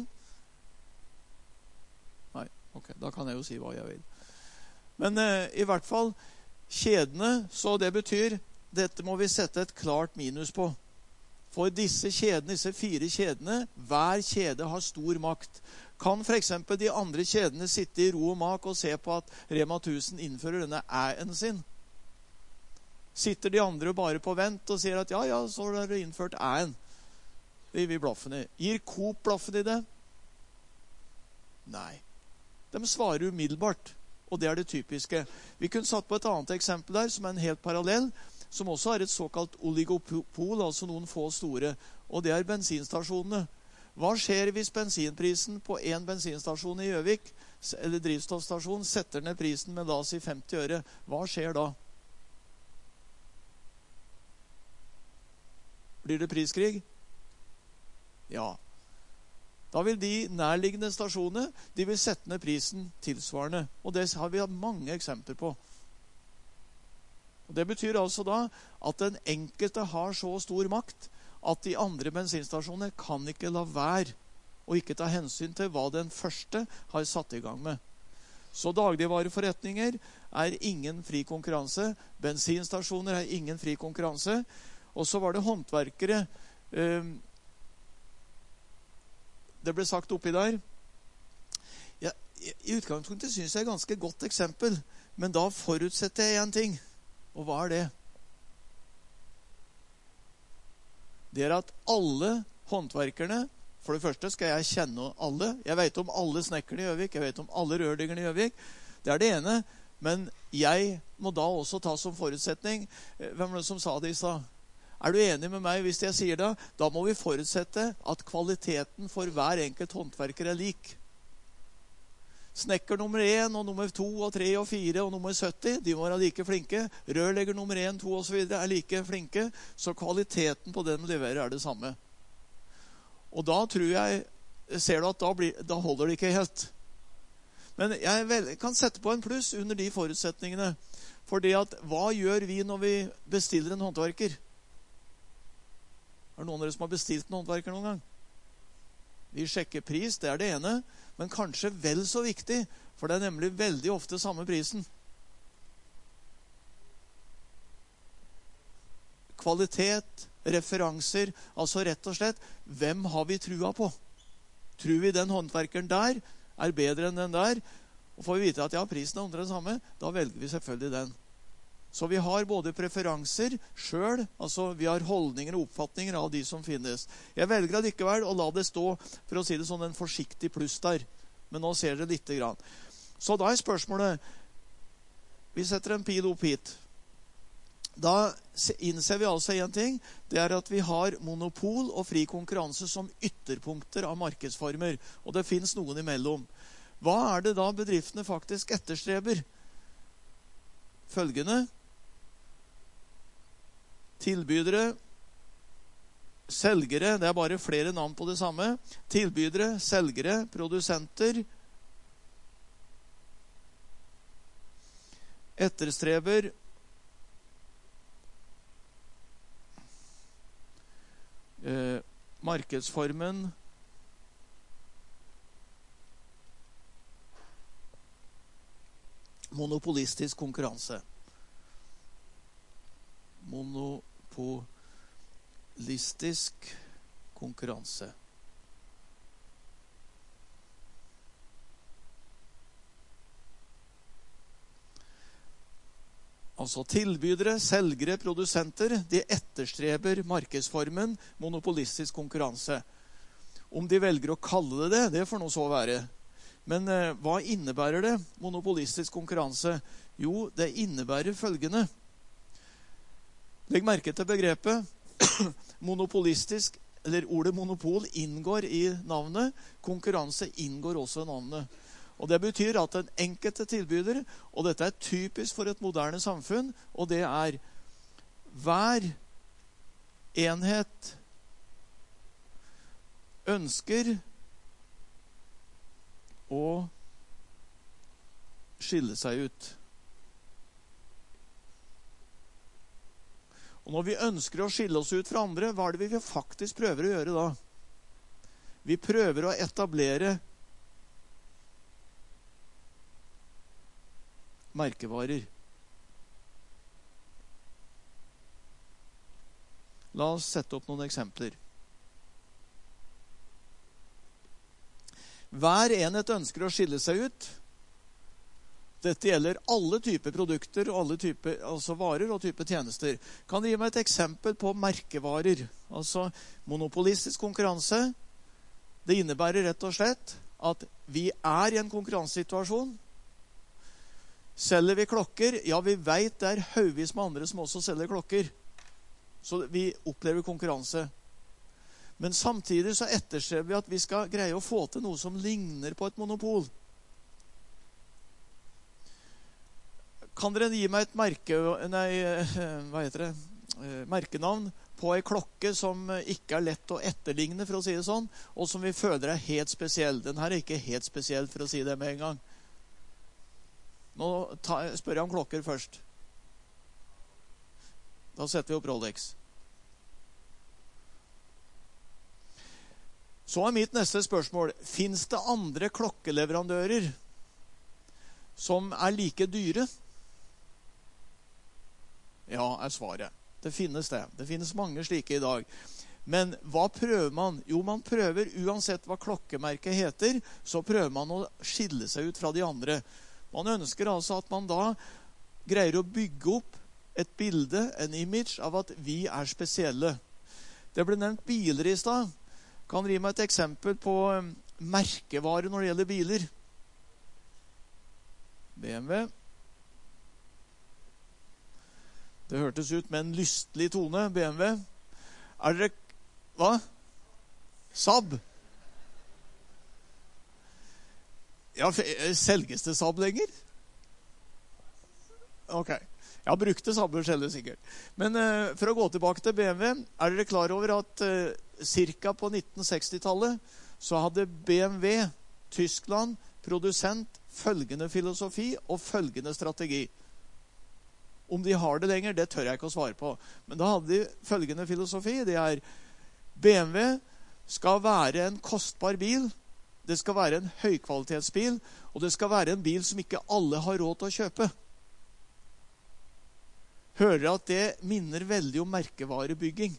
Speaker 1: Nei, ok, da kan jeg jo si hva jeg vil. Men i hvert fall kjedene, så det betyr dette må vi sette et klart minus på. For disse 4 kjedene, hver kjede har stor makt. Kan for eksempel de andre kjedene sitte i ro og mak og se på at Rema 1000 innfører denne æ-en sin? Sitter de andre bare på vent og sier at ja, så har dere innført æ-en. Vi blaffen i. Gir Coop blaffen i det? Nei. De svarer umiddelbart, og det er det typiske. Vi kunne satt på et annet eksempel der, som er en helt parallell, som også er et såkalt oligopol, altså noen få store, og det er bensinstasjonene. Hva skjer hvis bensinprisen på en bensinstasjon i Gjøvik, eller drivstoffstasjon, setter ned prisen med la oss si 50 øre? Hva skjer da? Blir det priskrig? Ja. Da vil de nærliggende stasjonene, de vil sette ned prisen tilsvarende. Og det har vi hatt mange eksempler på. Og det betyr altså da at den enkelte har så stor makt at de andre bensinstasjonene kan ikke la være og ikke ta hensyn til hva den første har satt i gang med. Så dagligvareforretninger er ingen fri konkurranse. Bensinstasjoner er ingen fri konkurranse. Og så var det håndverkere. Det ble sagt oppi der. Ja, i utgangspunktet synes jeg er et ganske godt eksempel, men da forutsetter jeg en ting. Og hva er det? Det er at alle håndverkerne, for det første skal jeg kjenne alle. Jeg vet om alle snekkerne i Gjøvik, jeg vet om alle rørleggerne i Gjøvik. Det er det ene, men jeg må da også ta som forutsetning. Hvem var det som sa det i stad? Er du enig med meg hvis jeg sier det? Da må vi forutsette at kvaliteten for hver enkelt håndverker er lik. Snekker nummer 1 og nummer 2 og 3 og 4 og nummer 70, de må være like flinke. Rørlegger nummer 1, 2 og så videre er like flinke, så kvaliteten på den leverer er det samme. Og da tror jeg, ser du at da holder det ikke helt. Men jeg kan sette på en pluss under de forutsetningene. Fordi at, hva gjør vi når vi bestiller en håndverker? Er det noen av dere som har bestilt en håndverker noen gang? Vi sjekker pris, det er det ene, men kanskje vel så viktig, for det er nemlig veldig ofte samme prisen. Kvalitet, referanser, altså rett og slett, hvem har vi trua på? Tror vi den håndverkeren der er bedre enn den der? Og får vi vite at ja, prisen er omtrent samme, da velger vi selvfølgelig den. Så vi har både preferanser selv, altså vi har holdninger og oppfatninger av de som finnes. Jeg velger allikevel å la det stå, for å si det sånn, en forsiktig pluss der. Men nå ser dere litt grann. Så da er spørsmålet, vi setter en pil opp hit. Da innser vi altså en ting, det er at vi har monopol og fri konkurranse som ytterpunkter av markedsformer, og det finnes noen imellom. Hva er det da bedriftene faktisk etterstreber? Følgende: Tilbydere, selgere, det bare flere navn på det samme. Tilbydere, selgere, produsenter. Etterstreber markedsformen monopolistisk konkurranse. Monopolistisk konkurranse. Altså tilbydere, selgere, produsenter, de etterstreber markedsformen monopolistisk konkurranse. Om de velger å kalle det, det får nå så være. Men hva innebærer det, monopolistisk konkurranse? Jo, det innebærer følgende. Legg merke til begrepet. Monopolistisk, eller ordet monopol, inngår i navnet. Konkurranse inngår også i navnet. Og det betyr at den enkelte tilbyder, og dette er typisk for et moderne samfunn, og det er hver enhet ønsker å skille seg ut. Og når vi ønsker å skille oss ut fra andre, hva er det vi faktisk prøver å gjøre da? Vi prøver å etablere merkevarer. La oss sette opp noen eksempler. Hver enhet ønsker å skille seg ut. Dette gjelder alle typer produkter, og alle typer, altså varer og typer tjenester. Kan du gi meg et eksempel på merkevarer? Altså monopolistisk konkurranse. Det innebærer rett og slett at vi er i en konkurransesituasjon. Selger vi klokker? Ja, vi vet det er haugevis med andre som også selger klokker. Så vi opplever konkurranse. Men samtidig så etterstreber vi at vi skal greie å få til noe som ligner på et monopol. Kan dere gi meg et merkenavn på en klokke som ikke er lett å etterligne, for å si det sånn, og som vi føler er helt spesiell? Den her er ikke helt spesiell, for å si det med en gang. Nå spør jeg om klokker først. Da setter vi opp Rolex. Så er mitt neste spørsmål. Finnes det andre klokkeleverandører som er like dyre? Ja, er svaret. Det finnes det. Det finnes mange slike i dag. Men hva prøver man? Jo, man prøver, uansett hva klokkemerket heter, så prøver man å skille seg ut fra de andre. Man ønsker altså at man da greier å bygge opp et bilde, en image av at vi er spesielle. Det ble nevnt biler i sted. Kan dere gi meg et eksempel på merkevare når det gjelder biler? BMW. Det hørtes ut med en lystelig tone, BMW. Er dere... Hva? Saab? Ja, selges det Saab lenger? Ok. Ja, brukte Saab selges sikkert. Men for å gå tilbake til BMW, er dere klar over at cirka på 1960-tallet så hadde BMW, Tyskland, produsent, følgende filosofi og følgende strategi. Om de har det lenger, det tør jeg ikke å svare på. Men da hadde de følgende filosofi. Det er BMW skal være en kostbar bil. Det skal være en høykvalitetsbil, og det skal være en bil som ikke alle har råd til å kjøpe. Hører at det minner veldig om merkevarebygging.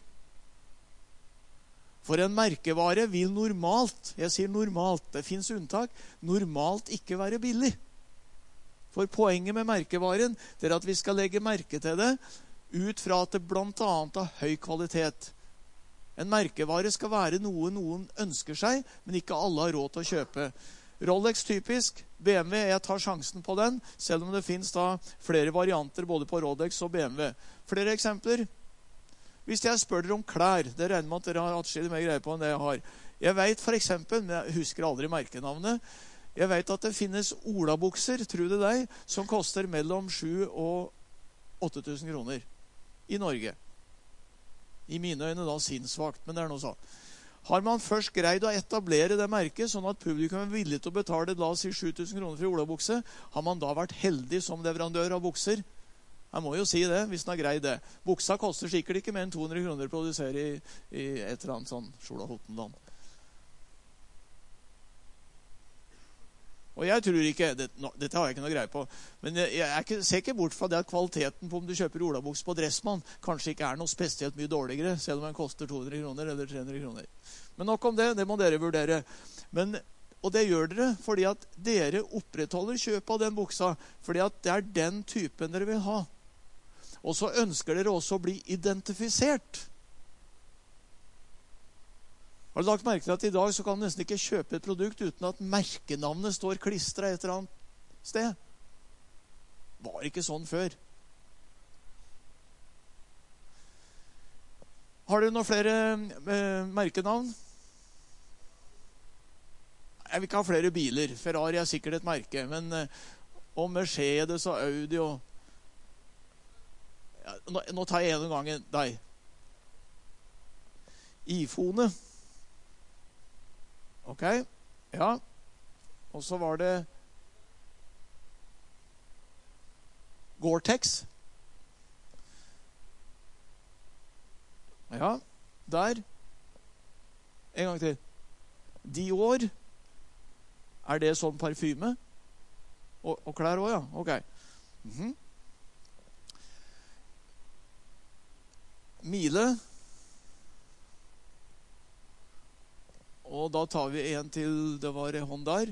Speaker 1: For en merkevare vil normalt, jeg sier normalt, det finnes unntak, normalt ikke være billig. For poenget med merkevaren det er at vi skal legge merke til det ut fra at det blant annet har høy kvalitet. En merkevare skal være noe noen ønsker seg, men ikke alle har råd til å kjøpe. Rolex typisk, BMW, jeg tar sjansen på den, selv om det finnes da flere varianter både på Rolex og BMW. Flere eksempler. Hvis jeg spør dere om klær, det regner med at dere har atskillig mer greie på enn det jeg har. Jeg vet for eksempel, men jeg husker aldri merkenavnet, jeg vet at det finnes olabukser, tro det deg, som koster mellom 7 og 8000 kroner i Norge. I mine øyne da sinnssvakt, men det er noe sånn. Har man først greid å etablere det merket, sånn at publikum er villig til å betale, la oss si 7000 kroner for olabukse, har man da vært heldig som leverandør av bukser? Jeg må jo si det, hvis man har greid det. Buksa koster sikkert ikke mer enn 200 kroner å produsere i et eller annet sånn Sola Hottenland. Og jeg tror ikke, dette har jeg ikke noe greie på, men jeg ser ikke bort fra det at kvaliteten på om du kjøper olabuks på Dressmann kanskje ikke er noe spesielt mye dårligere, selv om den koster 200 kroner eller 300 kroner. Men nok om det, det må dere vurdere. Og det gjør dere fordi at dere opprettholder kjøp av den buksa, fordi at det er den typen dere vil ha. Og så ønsker dere også å bli identifisert. Har du lagt merke til at i dag så kan du nesten ikke kjøpe et produkt uten at merkenavnet står klistret et eller annet sted? Var ikke sånn før. Har du noen flere merkenavn? Jeg vil ikke ha flere biler. Ferrari er sikkert et merke, men og Mercedes og Audi og ja, nå tar jeg en gang deg. iPhone. Ok, ja. Og så var det Gore-Tex. Ja, der. En gang til. Dior. Er det sånn parfyme? Og klær også, ja. Ok. Miele. Og da tar vi en til, det var Honda.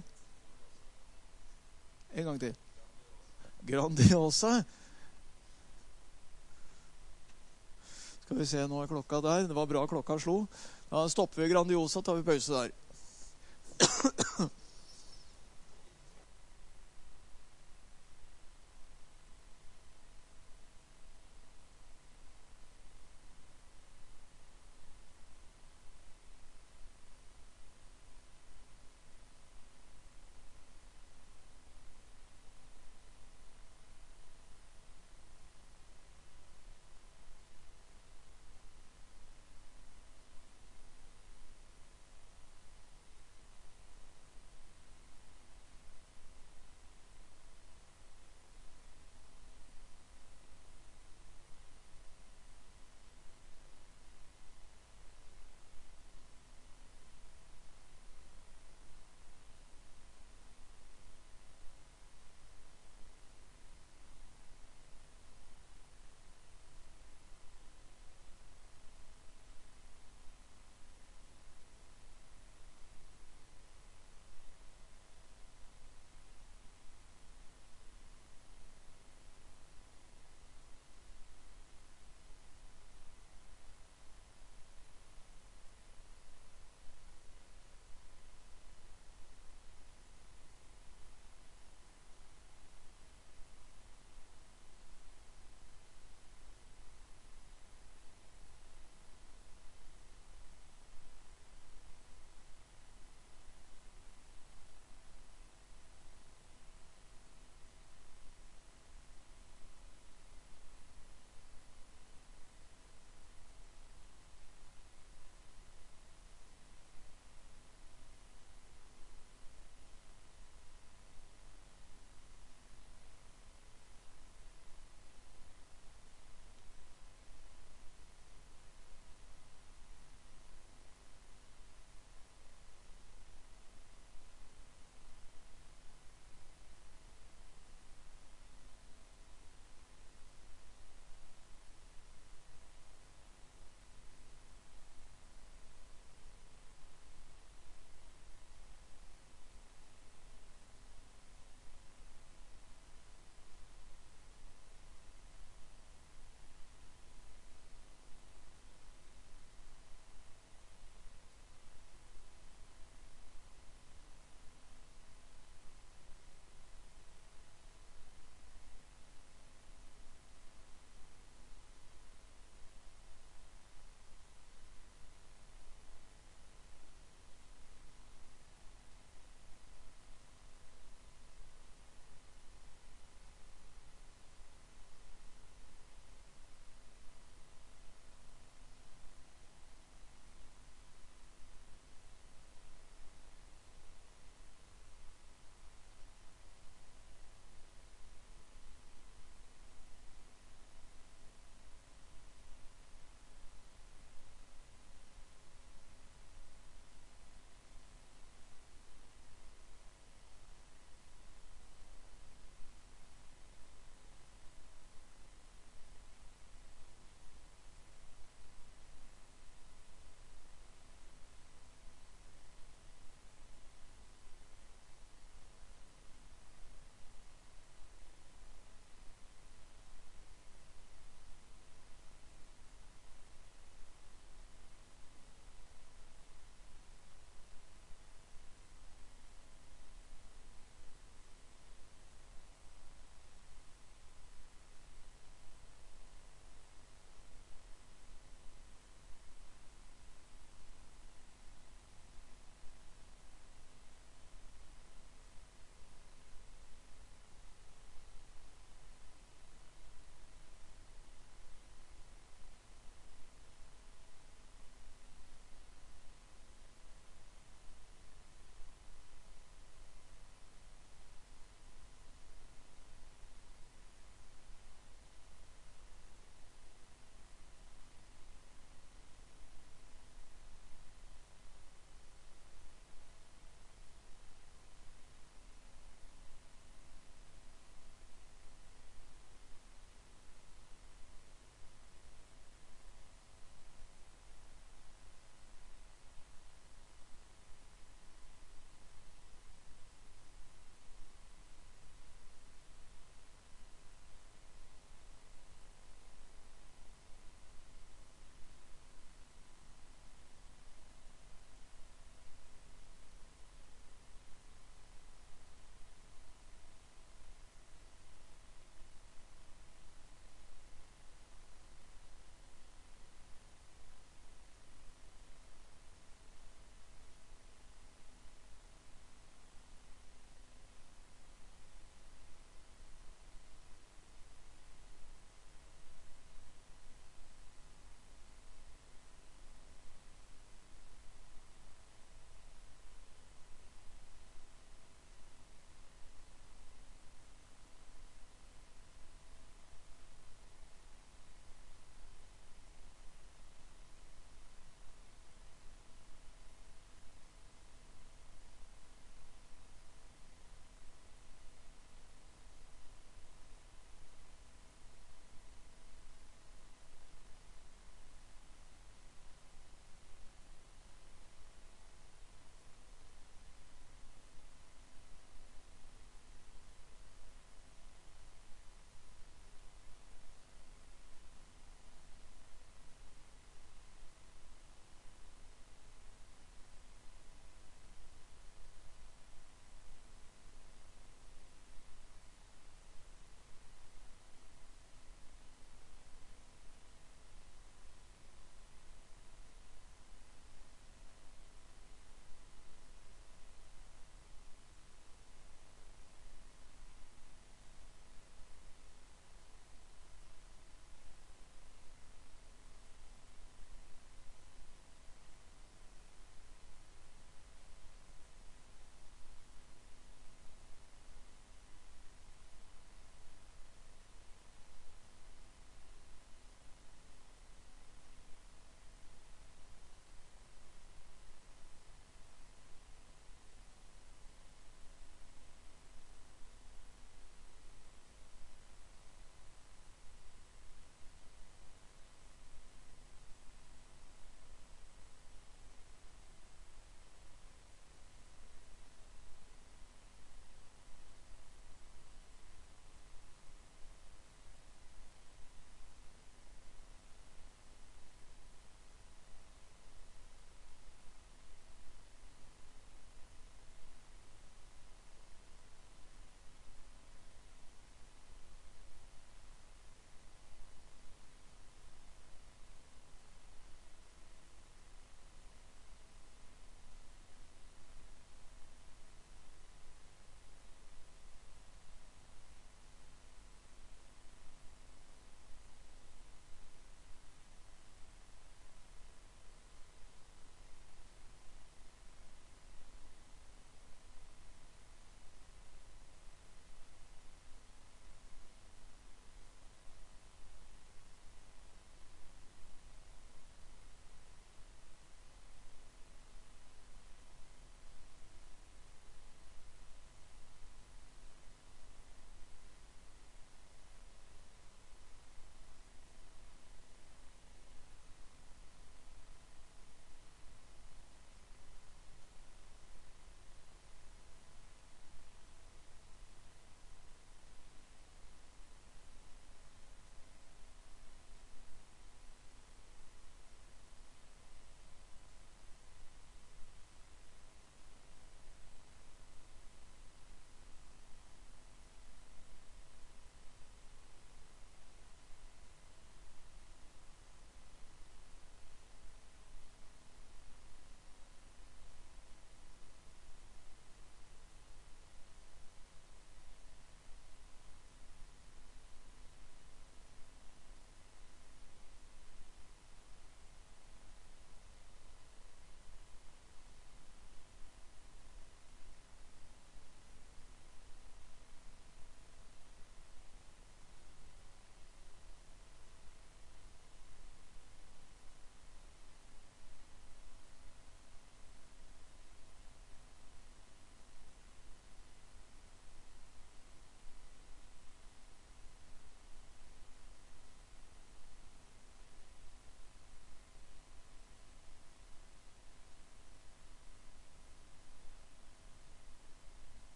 Speaker 1: En gang til. Grandiosa. Skal vi se, nå er klokka der. Det var bra klokka slo. Da stopper vi Grandiosa, tar vi pause der.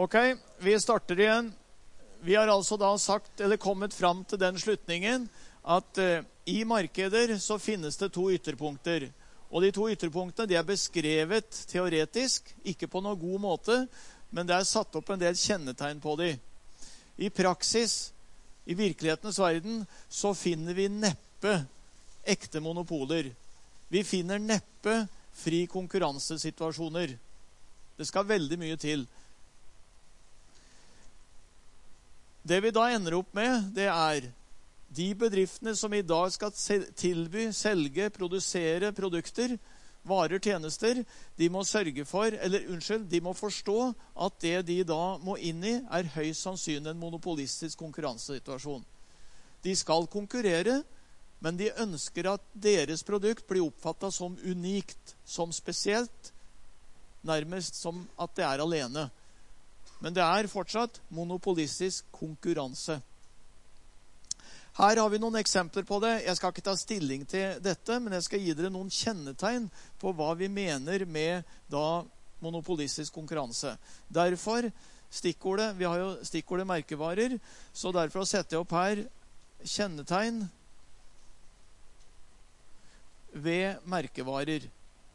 Speaker 1: Ok, vi starter igjen. Vi har altså da sagt, eller kommet fram til den slutningen, at i markeder så finnes det to ytterpunkter. Og de to ytterpunktene de er beskrevet teoretisk, ikke på noen god måte, men det er satt opp en del kjennetegn på de. I praksis, i virkelighetens verden, så finner vi neppe ekte monopoler. Vi finner neppe fri konkurransesituasjoner. Det skal veldig mye til. Det vi da ender opp med, det er de bedriftene som i dag skal tilby, selge, produsere produkter, varer, tjenester, de må sørge for, de må forstå at det de da må inn i er høyst sannsynlig en monopolistisk konkurransesituasjon. De skal konkurrere, men de ønsker at deres produkt blir oppfattet som unikt, som spesielt, nærmest som at det er alene. Men det er fortsatt monopolistisk konkurranse. Her har vi noen eksempler på det. Jeg skal ikke ta stilling til dette, men jeg skal gi dere noen kjennetegn på hva vi mener med da monopolistisk konkurranse. Derfor, stikkordet, vi har jo stikkordet merkevarer, så derfor setter jeg opp her kjennetegn ved merkevarer.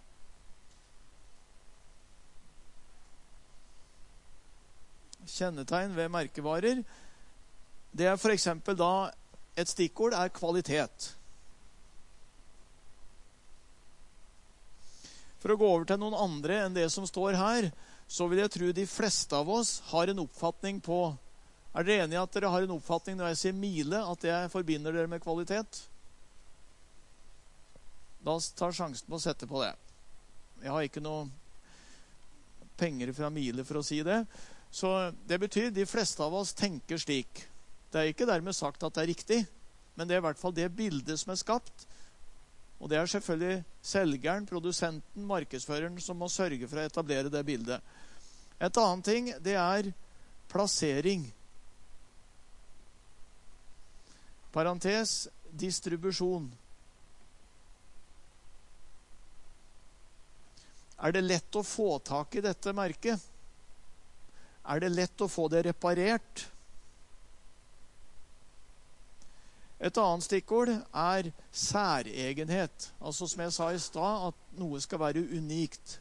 Speaker 1: Kjennetegn ved merkevarer. Det er for eksempel da et stikkord er kvalitet. For å gå over til noen andre enn det som står her, så vil jeg tro de fleste av oss har en oppfatning på. Er dere enige at dere har en oppfatning når jeg sier mile, at jeg forbinder dere med kvalitet? Da tar sjansen på å sette på det. Jeg har ikke noe penger fra mile for å si det. Så det betyr de fleste av oss tenker slik. Det er ikke dermed sagt at det er riktig, men det er i hvert fall det bildet som er skapt. Og det er selvfølgelig selgeren, produsenten, markedsføreren som må sørge for å etablere det bildet. Et annet ting, det er plassering. Parentes, distribusjon. Er det lett å få tak i dette merket? Er det lett å få det reparert? Et annet stikkord er særegenhet. Altså som jeg sa i stad, at noe skal være unikt.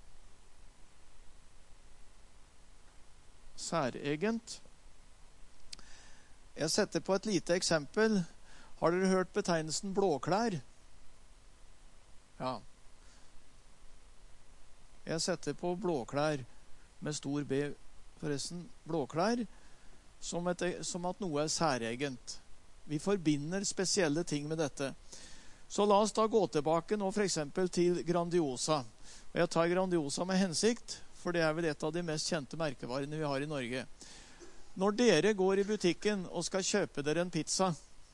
Speaker 1: Særegent. Jeg setter på et lite eksempel. Har dere hørt betegnelsen blåklær? Ja. Jeg setter på blåklær med stor B, forresten, blåklær, som at noe er særegent. Vi forbinder spesielle ting med dette. Så la oss da gå tilbake nå for eksempel til Grandiosa. Og jeg tar Grandiosa med hensikt, for det er vel et av de mest kjente merkevarene vi har i Norge. Når dere går i butikken og skal kjøpe dere en pizza,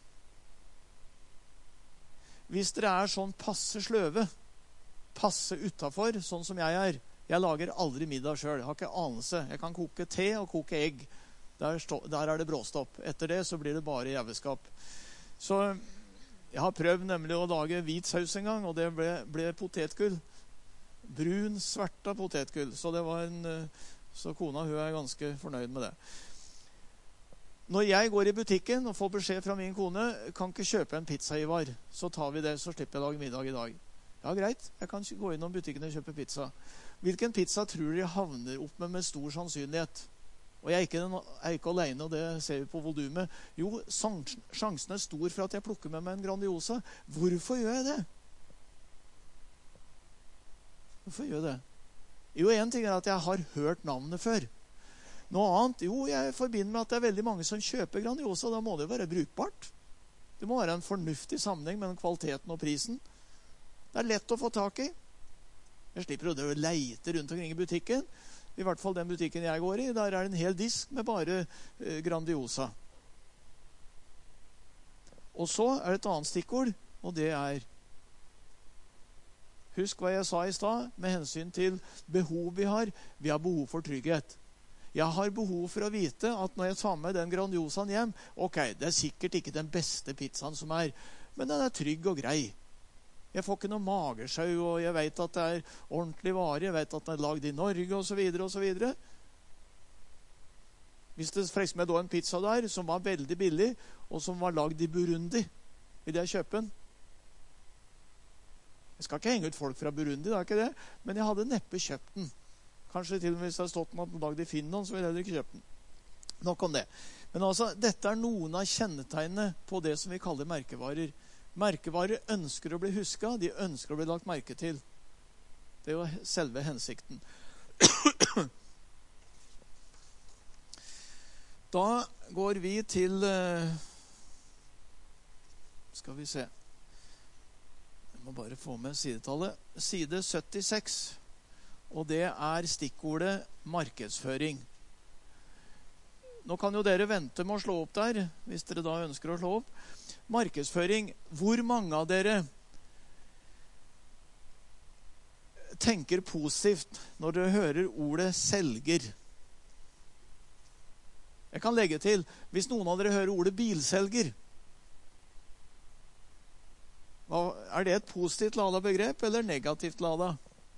Speaker 1: hvis dere er sånn passe sløve, passe utenfor, sånn som jeg er, jeg lager aldri middag selv, jeg har ikke anelse. Jeg kan koke te og koke egg. Der er det bråstopp. Etter det så blir det bare jæveskap. Så jeg har prøvd nemlig å lage hvit saus en gang, og det ble potetgull. Brun, sverta potetgull. Så kona hun er ganske fornøyd med det. Når jeg går i butikken og får beskjed fra min kone, kan ikke kjøpe en pizza, Ivar, så tar vi det, så slipper jeg å lage middag i dag. Ja, greit. Jeg kan gå innom butikken og kjøpe pizza. Hvilken pizza tror dere havner opp med stor sannsynlighet? Og jeg er ikke alene, og det ser vi på volumet. Jo, sjansen er stor for at jeg plukker med meg en Grandiosa. Hvorfor gjør jeg det? Hvorfor gjør jeg det? Jo, en ting er at jeg har hørt navnet før. Noe annet, jo, jeg forbinder med at det er veldig mange som kjøper Grandiosa. Da må det jo være brukbart. Det må være en fornuftig sammenheng mellom kvaliteten og prisen. Det er lett å få tak i. Jeg slipper å leite rundt omkring i butikken. I hvert fall den butikken jeg går i, der er det en hel disk med bare Grandiosa. Og så er det et annet stikkord, og det er husk hva jeg sa i stad med hensyn til behov vi har. Vi har behov for trygghet. Jeg har behov for å vite at når jeg tar med den Grandiosaen hjem, ok, det er sikkert ikke den beste pizzaen som er, men den er trygg og grei. Jeg får ikke noe magesjau, og jeg vet at det er ordentlig vare, jeg vet at den er lagd i Norge, og så videre, og så videre. Hvis det for eksempel er en pizza der som var veldig billig, og som var lagd i Burundi, vil jeg kjøpe den. Jeg skal ikke henge ut folk fra Burundi, det er ikke det, men jeg hadde neppe kjøpt den. Kanskje til og med hvis det hadde stått den lagd i Finland, så ville jeg heller ikke kjøpt den. Nok om det. Men altså, dette er noen av kjennetegnene på det som vi kaller merkevarer. Merkevarer ønsker å bli husket, de ønsker å bli lagt merke til. Det er jo selve hensikten. Da går vi til skal vi se. Jeg må bare få med sidetallet. Side 76. Og det er stikkordet markedsføring. Nå kan jo dere vente med å slå opp der, hvis dere da ønsker å slå opp. Markedsføring. Hvor mange av dere tenker positivt når dere hører ordet selger? Jeg kan legge til, hvis noen av dere hører ordet bilselger, er det et positivt ladet begrep eller negativt ladet?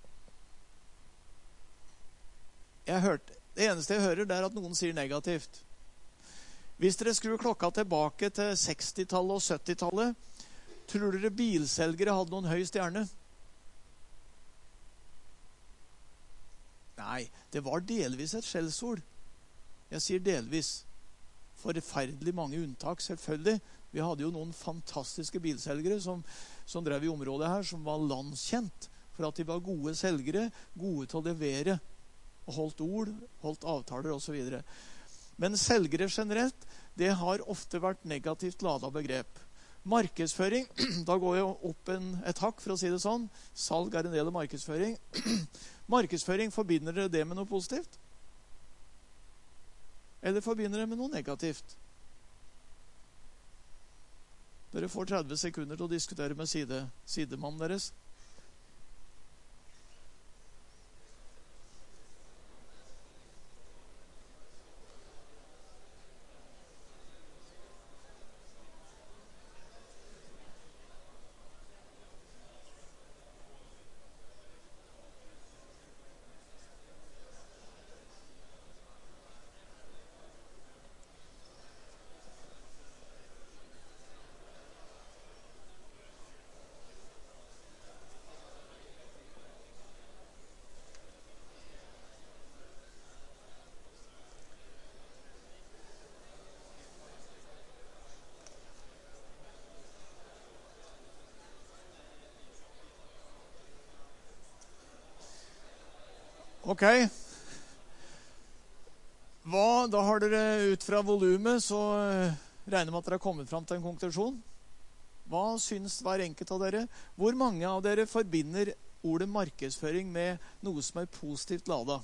Speaker 1: Det eneste jeg hører, det er at noen sier negativt. Hvis dere skrur klokka tilbake til 60-tallet og 70-tallet, tror dere bilselgere hadde noen høy stjerne? Nei, det var delvis et skjellsord. Jeg sier delvis. Forferdelig mange unntak, selvfølgelig. Vi hadde jo noen fantastiske bilselgere som drev i området her, som var landskjent for at de var gode selgere, gode til å levere, og holdt ord, holdt avtaler og så videre. Men selgere generelt, det har ofte vært negativt ladet begrep. Markedsføring, da går jeg opp et hakk for å si det sånn. Salg er en del av markedsføring. Markedsføring, forbinder dere det med noe positivt? Eller forbinder dere med noe negativt? Dere får 30 sekunder til å diskutere med sidemannen deres. Ok. Da har dere ut fra volumet, så regner med at dere har kommet fram til en konklusjon. Hva syns hver enkelt av dere? Hvor mange av dere forbinder ordet markedsføring med noe som er positivt ladet?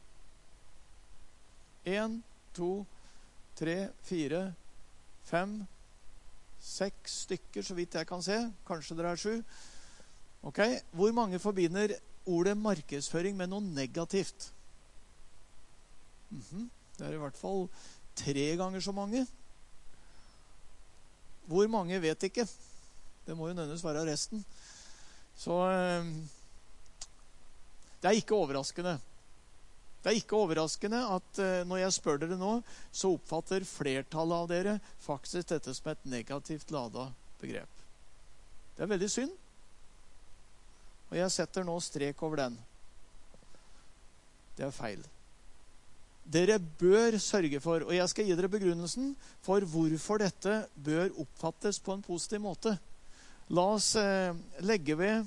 Speaker 1: 1, 2, 3, 4, 5, 6 stykker, så vidt jeg kan se. Kanskje dere er 7. Ok. Hvor mange forbinder ordet markedsføring med noe negativt? Det er i hvert fall 3 ganger så mange. Hvor mange vet ikke. Det må jo nødvendigvis være resten. Så det er ikke overraskende. Det er ikke overraskende at når jeg spør dere nå, så oppfatter flertallet av dere faktisk dette som et negativt ladet begrep. Det er veldig synd. Og jeg setter nå strek over den. Det er feil. Dere bør sørge for, og jeg skal gi dere begrunnelsen for hvorfor dette bør oppfattes på en positiv måte. La oss legge ved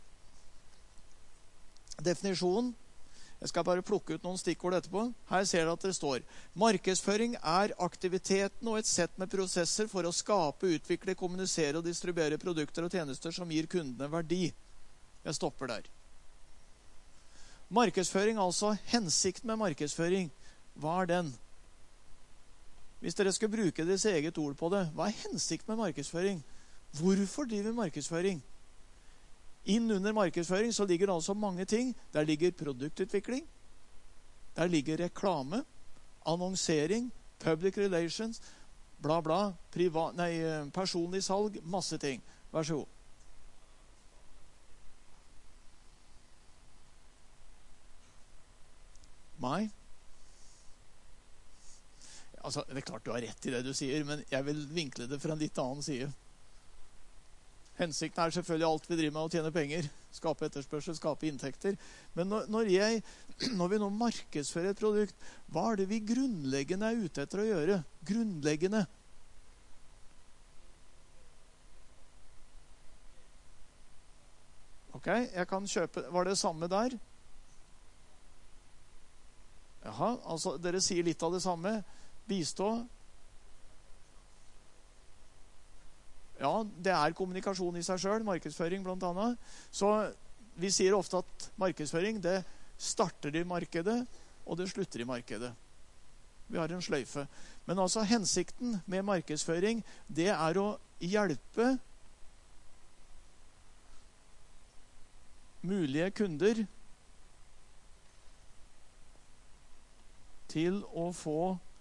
Speaker 1: definisjonen. Jeg skal bare plukke ut noen stikkord etterpå. Her ser dere at det står: markedsføring er aktiviteten og et sett med prosesser for å skape, utvikle, kommunisere og distribuere produkter og tjenester som gir kundene verdi. Jeg stopper der. Markedsføring, altså hensikten med markedsføring. Hva er den? Hvis dere skal bruke deres eget ord på det, hva er hensikten med markedsføring? Hvorfor driver vi markedsføring? Inn under markedsføring så ligger det altså mange ting. Der ligger produktutvikling, der ligger reklame, annonsering, public relations, bla bla, personlig salg, masse ting. Vær så god. Nei. Altså, det er klart du har rett i det du sier, men jeg vil vinkle det fra en litt annen side. Hensikten er selvfølgelig alt vi driver med å tjene penger, skape etterspørsel, skape inntekter. Men når vi nå markedsfører et produkt, hva er det vi grunnleggende er ute etter å gjøre? Grunnleggende. Ok, jeg kan kjøpe. Var det samme der? Jaha, altså dere sier litt av det samme. Bistå. Ja, det er kommunikasjon i seg selv, markedsføring blant annet. Så vi sier ofte at markedsføring, det starter i markedet, og det slutter i markedet. Vi har en sløyfe. Men altså hensikten med markedsføring, det er å hjelpe mulige kunder til å få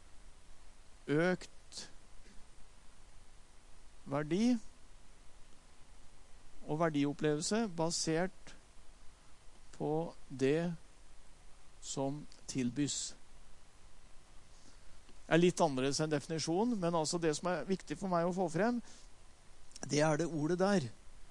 Speaker 1: økt verdi og verdiopplevelse basert på det som tilbys. Det er litt annerledes enn definisjon, men altså det som er viktig for meg å få frem, det er det ordet der.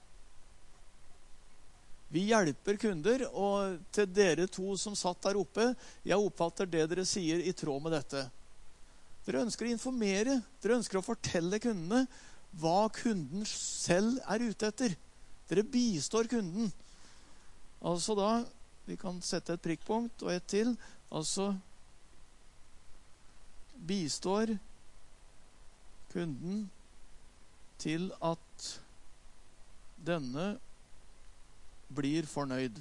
Speaker 1: Vi hjelper kunder, og til dere to som satt der oppe, jeg oppfatter det dere sier i tråd med dette. Dere ønsker å informere, dere ønsker å fortelle kundene hva kunden selv er ute etter. Dere bistår kunden. Altså da, vi kan sette et prikkpunkt og et til, altså bistår kunden til at denne blir fornøyd.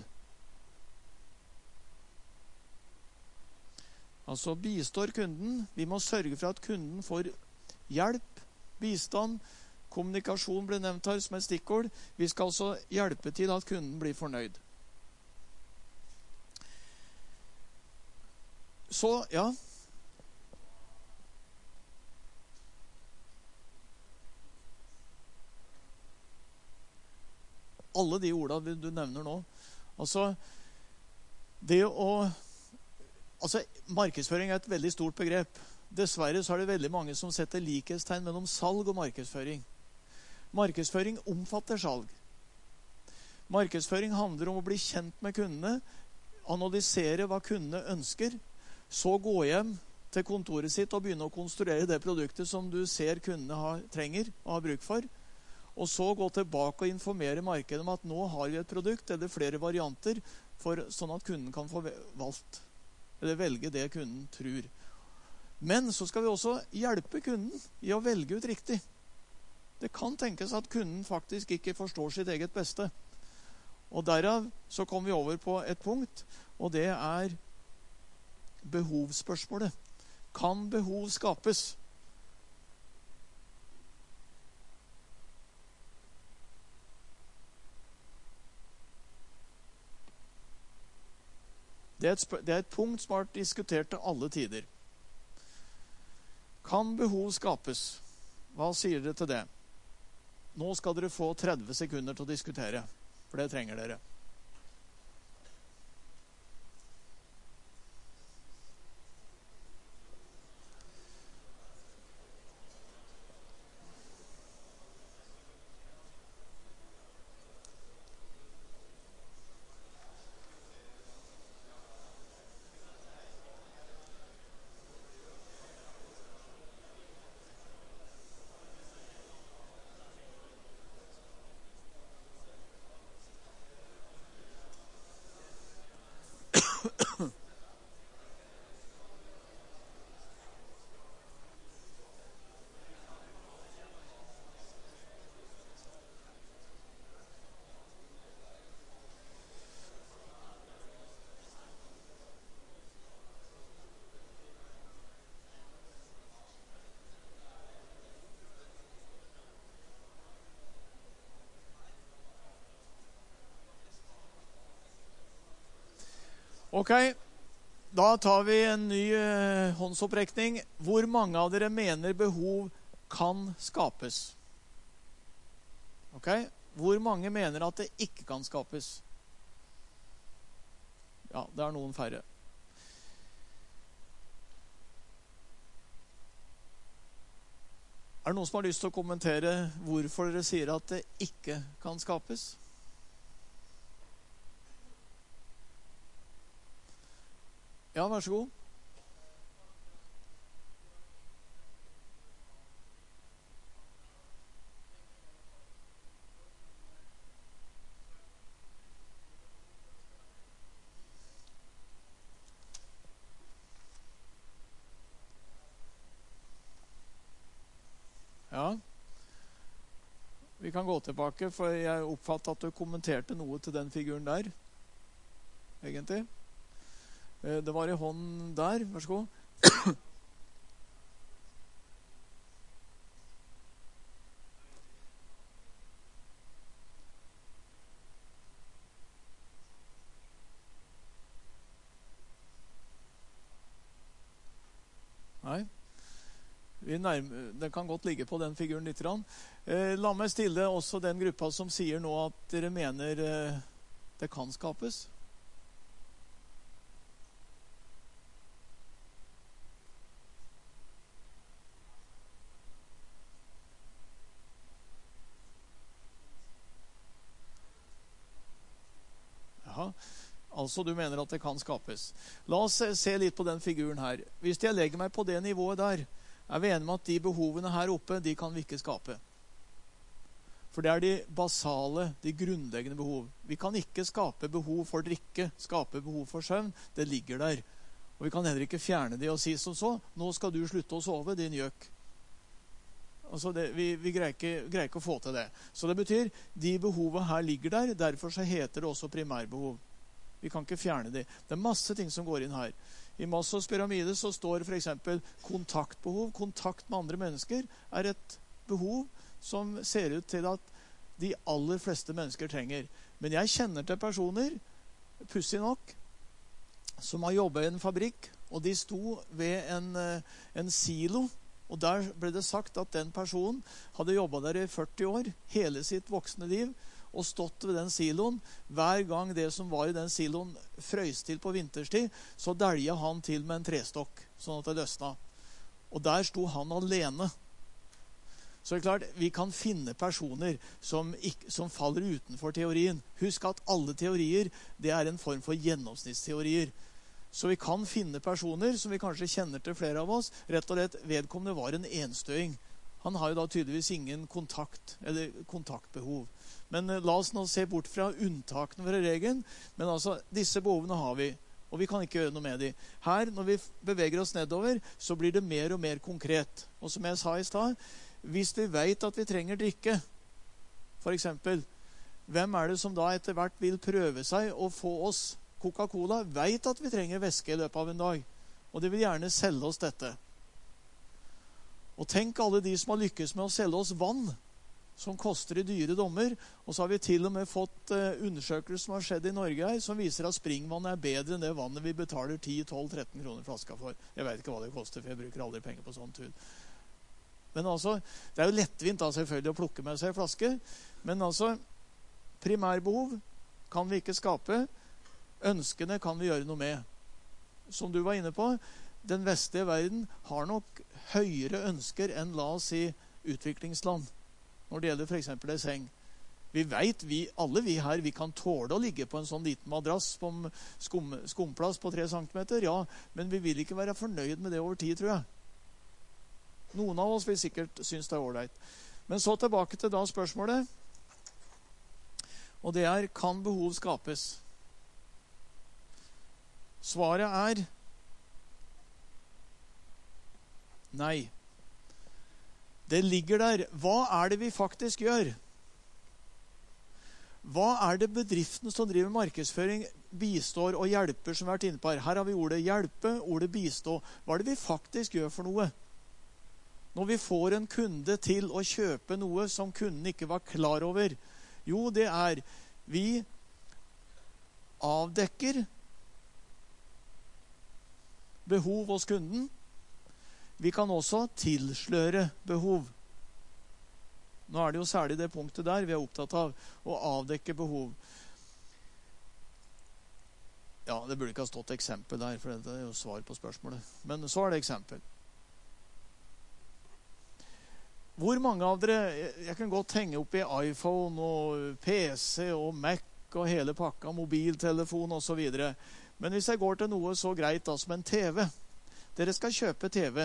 Speaker 1: Altså bistår kunden. Vi må sørge for at kunden får hjelp, bistand, kommunikasjon ble nevnt her som et stikkord. Vi skal altså hjelpe til at kunden blir fornøyd. Så, ja. Alle de ordene du nevner nå. Altså, markedsføring er et veldig stort begrep. Dessverre så er det veldig mange som setter likhetstegn mellom salg og markedsføring. Markedsføring omfatter salg. Markedsføring handler om å bli kjent med kundene, analysere hva kundene ønsker, så gå hjem til kontoret sitt og begynne å konstruere det produktet som du ser kundene trenger og har bruk for. Og så gå tilbake og informere markedet om at nå har vi et produkt eller flere varianter, sånn at kunden kan få valgt, eller velge det kunden tror. Men så skal vi også hjelpe kunden i å velge ut riktig. Det kan tenkes at kunden faktisk ikke forstår sitt eget beste. Og derav så kommer vi over på et punkt, og det er behovsspørsmålet. Kan behov skapes? Det er et punkt som har vært diskutert til alle tider. Kan behov skapes? Hva sier dere til det? Nå skal dere få 30 sekunder til å diskutere, for det trenger dere. Ok, da tar vi en ny håndsopprekning. Hvor mange av dere mener behov kan skapes? Ok, hvor mange mener at det ikke kan skapes? Ja, det er noen færre. Er det noen som har lyst til å kommentere hvorfor dere sier at det ikke kan skapes? Ja, vær så god. Ja, vi kan gå tilbake, for jeg oppfattet at du kommenterte noe til den figuren der, egentlig. Det var i hånden der, vær så god. Nei. Den kan godt ligge på den figuren litt. La meg stille også den gruppa som sier nå at dere mener det kan skapes. Jaha, altså du mener at det kan skapes. La oss se litt på den figuren her. Hvis jeg legger meg på det nivået der, er vi enige med at de behovene her oppe, de kan vi ikke skape. For det er de basale, de grunnleggende behov. Vi kan ikke skape behov for drikke, skape behov for søvn. Det ligger der. Og vi kan heller ikke fjerne de og si som så, nå skal du slutte å sove, din gjøk. Altså vi greier ikke å få til det. Så det betyr, de behovene her ligger der, derfor så heter det også primærbehov. Vi kan ikke fjerne de. Det er masse ting som går inn her. I Maslows pyramide så står for eksempel kontaktbehov. Kontakt med andre mennesker er et behov som ser ut til at de aller fleste mennesker trenger. Men jeg kjenner til personer, pussig nok, som har jobbet i en fabrikk, og de sto ved en silo, og der ble det sagt at den personen hadde jobbet der i 40 år, hele sitt voksne liv, og stått ved den siloen. Hver gang det som var i den siloen frøys til på vinterstid, så dælja han til med en trestokk, sånn at det løsna. Og der sto han alene. Så det er klart, vi kan finne personer som faller utenfor teorien. Husk at alle teorier, det er en form for gjennomsnittsteorier. Så vi kan finne personer som vi kanskje kjenner til flere av oss. Rett og slett, vedkommende var en enstøing. Han har jo da tydeligvis ingen kontakt, eller kontaktbehov. Men la oss nå se bort fra unntakene fra regelen. Men altså, disse behovene har vi, og vi kan ikke gjøre noe med dem. Her, når vi beveger oss nedover, så blir det mer og mer konkret. Og som jeg sa i stad, hvis vi vet at vi trenger drikke, for eksempel, hvem er det som da etter hvert vil prøve seg å få oss Coca-Cola? Vet at vi trenger væske i løpet av en dag, og de vil gjerne selge oss dette. Og tenk alle de som har lykkes med å selge oss vann, som koster i dyre dommer. Og så har vi til og med fått undersøkelser som har skjedd i Norge her, som viser at springvannet er bedre enn det vannet vi betaler 10-12-13 kroner flaska for. Jeg vet ikke hva det koster, for jeg bruker aldri penger på sånn tur. Men altså, det er jo lettvint da selvfølgelig å plukke med seg en flaske. Men altså, primærbehov kan vi ikke skape. Ønskene kan vi gjøre noe med. Som du var inne på, den vestlige verden har nok høyere ønsker enn, la oss si, utviklingsland. Når det gjelder for eksempel en seng. Vi vet, alle vi her, vi kan tåle å ligge på en sånn liten madrass på skumplass på 3 centimeter, ja, men vi vil ikke være fornøyd med det over tid, tror jeg. Noen av oss vil sikkert synes det er ordentlig. Men så tilbake til da spørsmålet. Og det er, kan behov skapes? Svaret er nei. Det ligger der. Hva er det vi faktisk gjør? Hva er det bedriften som driver markedsføring bistår og hjelper, som vi har vært inne på her? Her har vi ordet hjelpe, ordet bistå. Hva er det vi faktisk gjør for noe? Når vi får en kunde til å kjøpe noe som kunden ikke var klar over, jo, det er vi avdekker behov hos kunden. Vi kan også tilsløre behov. Nå er det jo særlig det punktet der vi er opptatt av, å avdekke behov. Ja, det burde ikke ha stått eksempel der, for det er jo svar på spørsmålet. Men så er det eksempel. Hvor mange av dere, jeg kan godt henge opp i iPhone og PC og Mac og hele pakka, mobiltelefon og så videre. Men hvis jeg går til noe så greit da, som en TV, dere skal kjøpe TV.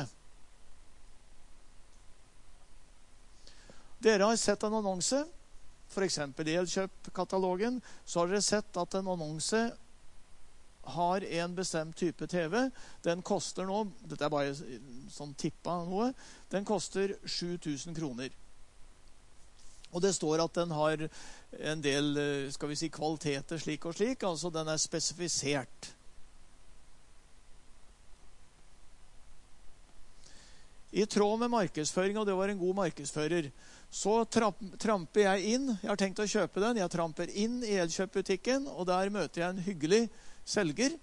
Speaker 1: Dere har sett en annonse, for eksempel i Elkjøp-katalogen, så har dere sett at en annonse har en bestemt type TV. Den koster nå, dette er bare sånn tippa noe, den koster 7 000 kroner. Og det står at den har en del, skal vi si, kvaliteter slik og slik, altså den er spesifisert. I tråd med markedsføring, og det var en god markedsfører, så tramper jeg inn, jeg har tenkt å kjøpe den, jeg tramper inn i Elkjøp-butikken, og der møter jeg en hyggelig selger,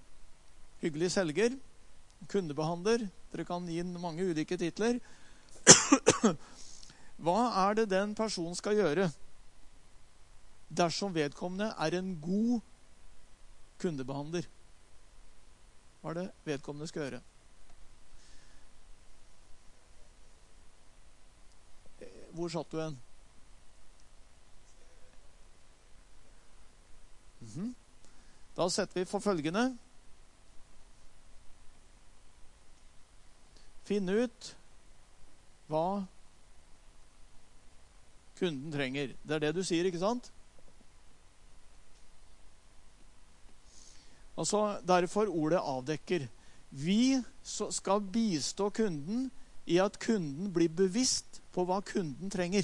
Speaker 1: kundebehandler, dere kan gi inn mange ulike titler. Hva er det den personen skal gjøre dersom vedkommende er en god kundebehandler? Hva er det vedkommende skal gjøre? Hvor satt du hen? Da setter vi for følgende. Finne ut hva kunden trenger. Det er det du sier, ikke sant? Altså, derfor ordet avdekker. Vi skal bistå kunden i at kunden blir bevisst på hva kunden trenger.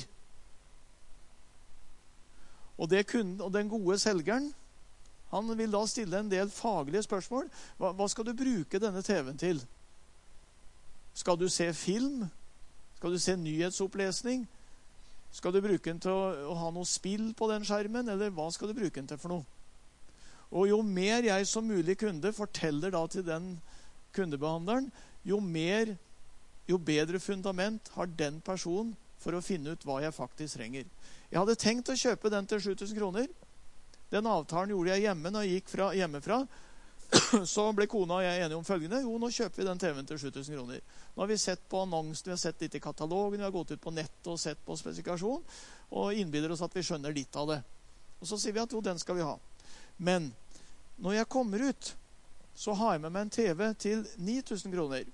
Speaker 1: Og den gode selgeren, han vil da stille en del faglige spørsmål. Hva skal du bruke denne TV-en til? Skal du se film? Skal du se nyhetsopplesning? Skal du bruke den til å ha noe spill på den skjermen? Eller hva skal du bruke den til for noe? Og jo mer jeg som mulig kunde forteller da til den kundebehandleren, jo bedre fundament har den personen for å finne ut hva jeg faktisk trenger. Jeg hadde tenkt å kjøpe den til 7 000 kroner. Den avtalen gjorde jeg hjemme når jeg gikk hjemmefra. Så ble kona og jeg enige om følgende. Jo, nå kjøper vi den TV-en til 7 000 kroner. Nå har vi sett på annonsen, vi har sett litt i katalogen, vi har gått ut på nettet og sett på spesifikasjon, og innbyder oss at vi skjønner litt av det. Og så sier vi at jo, den skal vi ha. Men når jeg kommer ut, så har jeg med meg en TV til 9 000 kroner.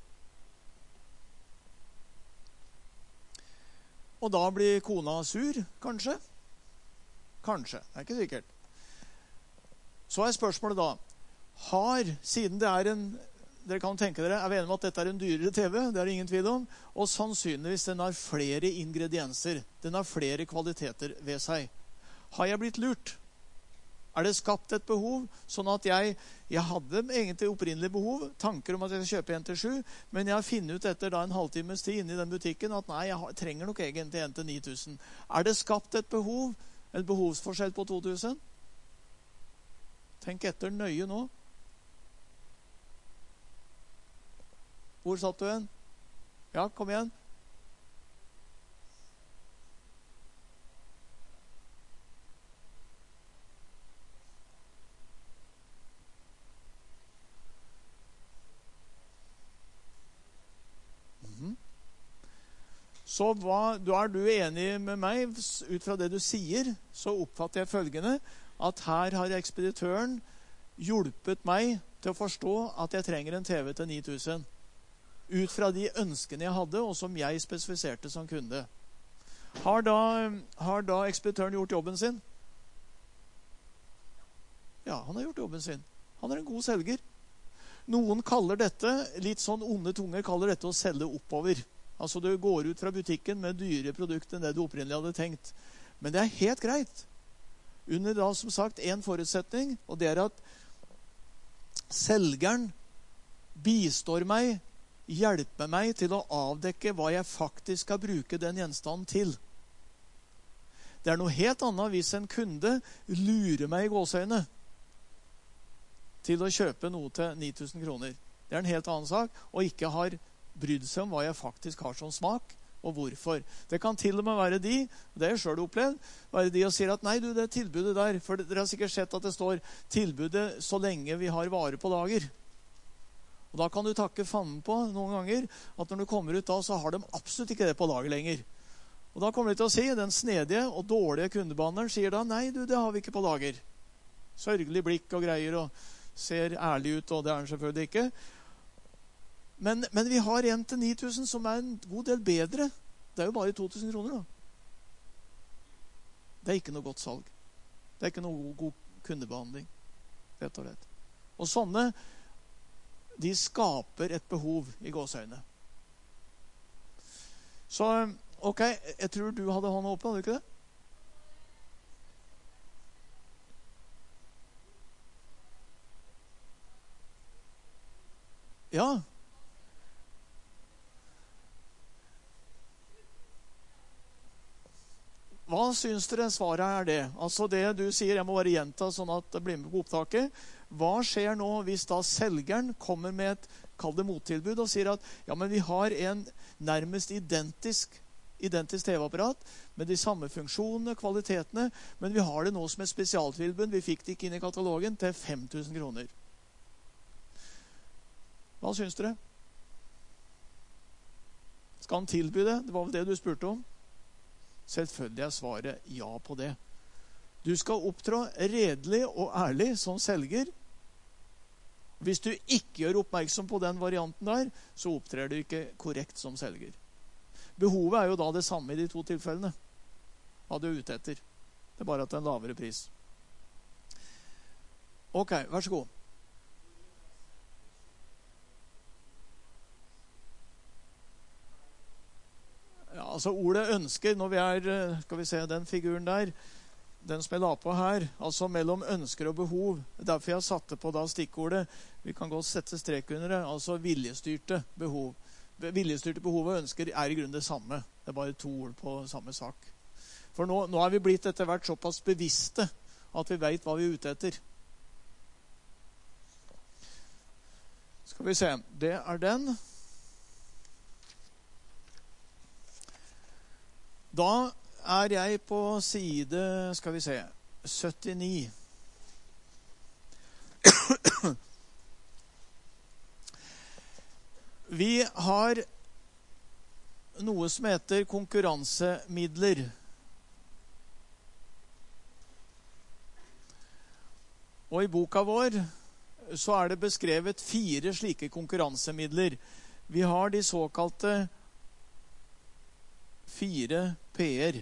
Speaker 1: Og da blir kona sur, kanskje. Kanskje, det er ikke sikkert. Så er spørsmålet da, siden det er dere kan tenke dere, er vi enige om at dette er en dyrere TV, det er det ingen tvil om, og sannsynligvis den har flere ingredienser, den har flere kvaliteter ved seg. Har jeg blitt lurt? Er det skapt et behov, sånn at jeg hadde egentlig opprinnelig behov, tanker om at jeg skal kjøpe en til 7, men jeg har funnet ut etter da en halvtimes tid inne i den butikken at nei, jeg trenger nok egentlig en til 9000. Er det skapt et behov, en behovsforskjell på 2000? Tenk etter nøye nå. Hvor satt du hen? Ja, kom igjen. Så er du enig med meg, ut fra det du sier, så oppfatter jeg følgende, at her har ekspeditøren hjulpet meg til å forstå at jeg trenger en TV til 9000. Ut fra de ønskene jeg hadde, og som jeg spesifiserte som kunde. Har da ekspeditøren gjort jobben sin? Ja, han har gjort jobben sin. Han er en god selger. Noen kaller dette, litt sånn onde tunger kaller dette å selge oppover. Altså du går ut fra butikken med dyre produkter enn det du opprinnelig hadde tenkt. Men det er helt greit. Under da som sagt en forutsetning, og det er at selgeren bistår meg, hjelper meg til å avdekke hva jeg faktisk skal bruke den gjenstanden til. Det er noe helt annet hvis en kunde lurer meg i gåseøyne til å kjøpe noe til 9000 kroner. Det er en helt annen sak, og ikke har brydd seg om hva jeg faktisk har som smak, og hvorfor. Det kan til og med være det har jeg selv opplevd, være de og sier at nei, du, det er tilbudet der, for dere har sikkert sett at det står tilbudet så lenge vi har vare på lager. Og da kan du takke fanen på noen ganger, at når du kommer ut da, så har de absolutt ikke det på lager lenger. Og da kommer de til å si, den snedige og dårlige kundebehandleren sier da, nei du, det har vi ikke på lager. Sørgelig blikk og greier, og ser ærlig ut, og det er den selvfølgelig ikke. Men vi har 1-9 000 som er en god del bedre. Det er jo bare 2000 kroner da. Det er ikke noe godt salg. Det er ikke noe god kundebehandling, rett og slett. Og sånne, de skaper et behov i gåseøyne. Så, ok, jeg tror du hadde hånda oppe, hadde du ikke det? Ja. Hva synes dere svaret er det? Altså det du sier, jeg må bare gjenta sånn at det blir med på opptaket. Hva skjer nå hvis da selgeren kommer med et, kall det mottilbud, og sier at ja, men vi har en nærmest identisk TV-apparat med de samme funksjonene, kvalitetene, men vi har det nå som et spesialtilbud. Vi fikk det ikke inn i katalogen til 5000 kroner. Hva synes dere? Skal han tilby det? Det var vel det du spurte om. Selvfølgelig er svaret ja på det. Du skal opptrå redelig og ærlig som selger. Hvis du ikke gjør oppmerksom på den varianten der, så opptrer du ikke korrekt som selger. Behovet er jo da det samme i de to tilfellene. Hva du er ute etter. Det er bare at det er en lavere pris. Ok, vær så god. Ja, altså ordet ønsker, når vi er, skal vi se, den figuren der, den som jeg la på her, altså mellom ønsker og behov, derfor jeg satte på da stikkordet, vi kan godt sette strek under det, altså viljestyrte behov. Viljestyrte behov og ønsker er i grunnen det samme, det er bare to ord på samme sak. For nå er vi blitt etter hvert såpass bevisste at vi vet hva vi er ute etter. Skal vi se, det er den. Da er jeg på side, skal vi se, 79. Vi har noe som heter konkurransemidler. Og i boka vår så er det beskrevet 4 slike konkurransemidler. Vi har de såkalte 4 P-er.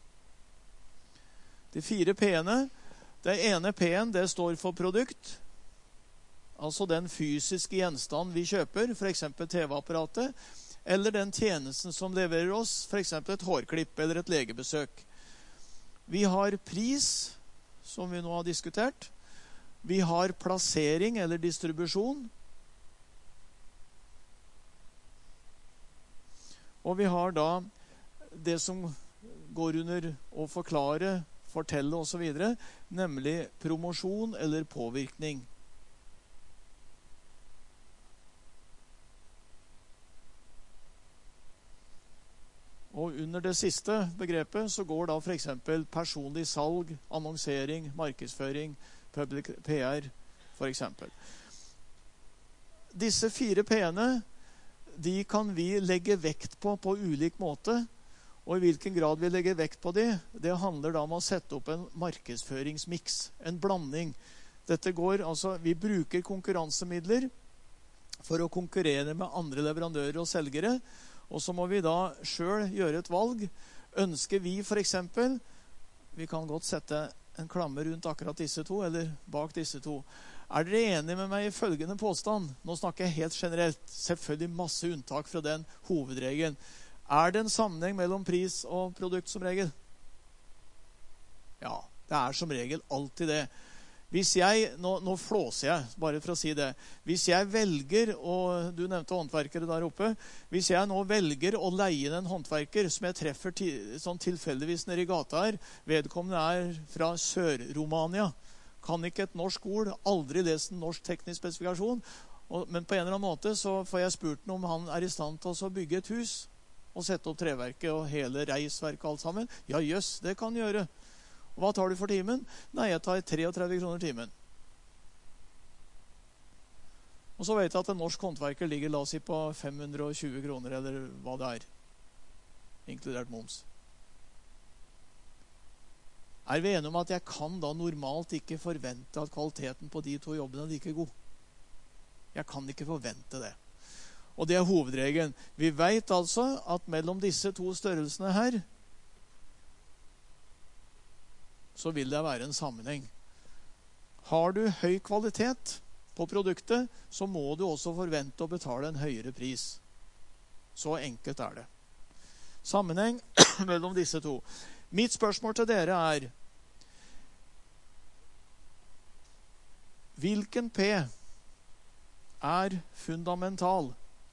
Speaker 1: De 4 P-ene, det ene P-en, det står for produkt. Altså den fysiske gjenstand vi kjøper, for eksempel TV-apparatet, eller den tjenesten som leverer oss, for eksempel et hårklipp eller et legebesøk. Vi har pris, som vi nå har diskutert. Vi har plassering eller distribusjon. Og vi har da det som går under å forklare, fortelle og så videre, nemlig promosjon eller påvirkning. Og under det siste begrepet så går da for eksempel personlig salg, annonsering, markedsføring, public PR for eksempel. Disse 4 P-ene, de kan vi legge vekt på ulik måte. Og i hvilken grad vi legger vekt på det handler da om å sette opp en markedsføringsmix, en blanding. Dette går, altså, vi bruker konkurransemidler for å konkurrere med andre leverandører og selgere, og så må vi da selv gjøre et valg. Ønsker vi for eksempel, vi kan godt sette en klammer rundt akkurat disse to, eller bak disse to. Er dere enige med meg i følgende påstand? Nå snakker jeg helt generelt, selvfølgelig masse unntak fra den hovedregelen. Er det en sammenheng mellom pris og produkt som regel? Ja, det er som regel alltid det. Hvis jeg, nå flåser jeg, bare for å si det. Hvis jeg velger, og du nevnte håndverkere der oppe, hvis jeg nå velger å leie en håndverker som jeg treffer sånn tilfeldigvis nede i gata her, vedkommende er fra Sør-Romania, kan ikke et norsk ord, aldri lest en norsk teknisk spesifikasjon, men på en eller annen måte så får jeg spurt noe om han er i stand til å bygge et hus, og sette opp treverket og hele reisverket og alt sammen. Ja, jøss, det kan gjøre. Og hva tar du for timen? Nei, jeg tar 33 kroner timen. Og så vet jeg at en norsk håndverker ligger, la oss si, på 520 kroner, eller hva det er, inkludert moms. Er vi enige om at jeg kan da normalt ikke forvente at kvaliteten på de to jobbene er like god? Jeg kan ikke forvente det. Og det er hovedregelen. Vi vet altså at mellom disse to størrelsene her, så vil det være en sammenheng. Har du høy kvalitet på produktet, så må du også forvente å betale en høyere pris. Så enkelt er det. Sammenheng mellom disse to. Mitt spørsmål til dere er: hvilken P er fundamental?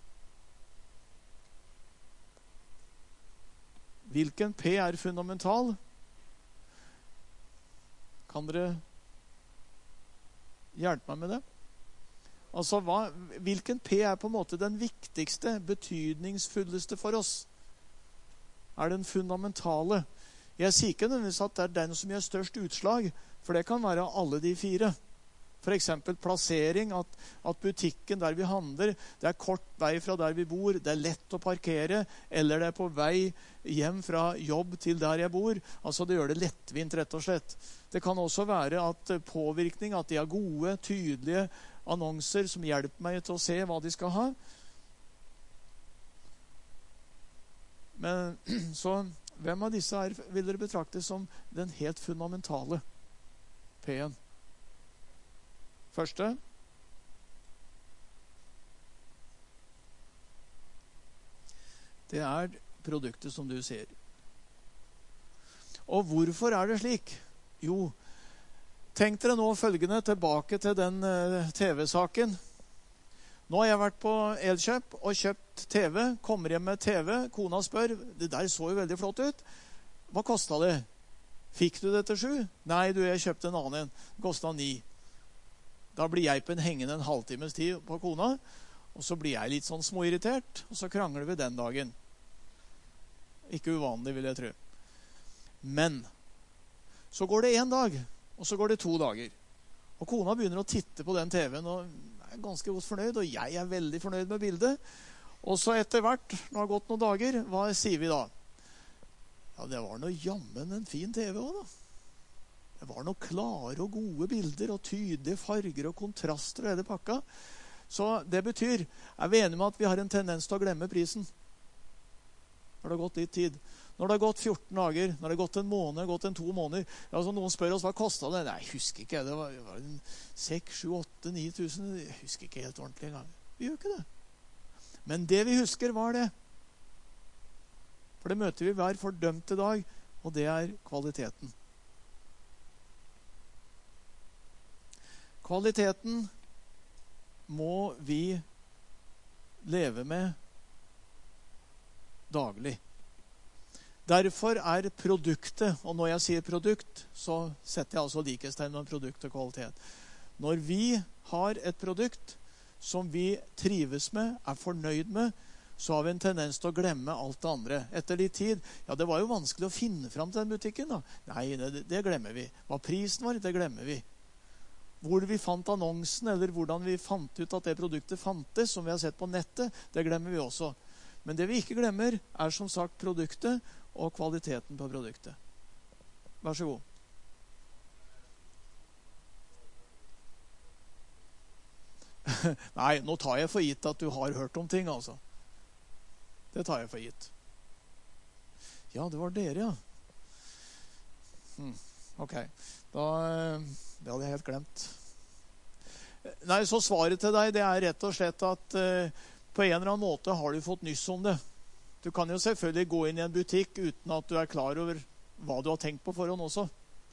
Speaker 1: Hvilken P er fundamental? Kan dere hjelpe meg med det? Altså, hvilken P er på en måte den viktigste, betydningsfulleste for oss? Er den fundamentale? Jeg sier ikke nødvendigvis at det er den som gjør størst utslag, for det kan være alle de fire. For eksempel plassering, at butikken der vi handler, det er kort vei fra der vi bor, det er lett å parkere, eller det er på vei hjem fra jobb til der jeg bor. Altså det gjør det lettvint, rett og slett. Det kan også være at påvirkning, at de har gode, tydelige annonser som hjelper meg til å se hva de skal ha. Men så hvem av disse her vil dere betrakte som den helt fundamentale P-en? Første. Det er produktet som du ser. Og hvorfor er det slik? Jo, tenk dere nå følgende, tilbake til den TV-saken. Nå har jeg vært på Elkjøp og kjøpt TV, kommer hjem med TV, kona spør, det der så jo veldig flott ut. Hva kostet det? Fikk du det til 7? Nei, jeg kjøpte en annen. Det kostet 9. Da blir jeg på en hengende en halvtimes tid på kona, og så blir jeg litt sånn småirritert, og så krangler vi den dagen. Ikke uvanlig, vil jeg tro. Men så går det 1 dag, og så går det 2 dager. Og kona begynner å titte på den TV-en, og er ganske godt fornøyd, og jeg er veldig fornøyd med bildet. Og så etter hvert, når det har gått noen dager, hva sier vi da? Ja, det var noe jammen en fin TV også da. Det var noen klare og gode bilder og tydelige farger og kontraster og hele pakka. Så det betyr, er vi enige med at vi har en tendens til å glemme prisen? Når det har gått litt tid. Når det har gått 14 dager, når det har gått en måned, gått 2 måneder. Altså noen spør oss, hva kostet det? Nei, jeg husker ikke. Det var 6, 7, 8, 9 000. Jeg husker ikke helt ordentlig engang. Vi gjør ikke det. Men det vi husker var det. For det møter vi hver fordømte dag, og det er kvaliteten. Kvaliteten må vi leve med daglig. Derfor er produktet, og når jeg sier produkt, så setter jeg altså likhetstegn mellom produkt og kvalitet. Når vi har et produkt som vi trives med, er fornøyd med, så har vi en tendens til å glemme alt det andre. Etter litt tid, ja, det var jo vanskelig å finne fram til den butikken da. Nei, det glemmer vi. Hva prisen var, det glemmer vi. Hvor vi fant annonsen, eller hvordan vi fant ut at det produktet fantes, som vi har sett på nettet, det glemmer vi også. Men det vi ikke glemmer, er som sagt produktet og kvaliteten på produktet. Vær så god. Nei, nå tar jeg for gitt at du har hørt om ting, altså. Det tar jeg for gitt. Ja, det var dere, ja. Ok, det hadde jeg helt glemt. Nei, så svaret til deg, det er rett og slett at på en eller annen måte har du fått nyss om det. Du kan jo selvfølgelig gå inn i en butikk uten at du er klar over hva du har tenkt på forhånd også.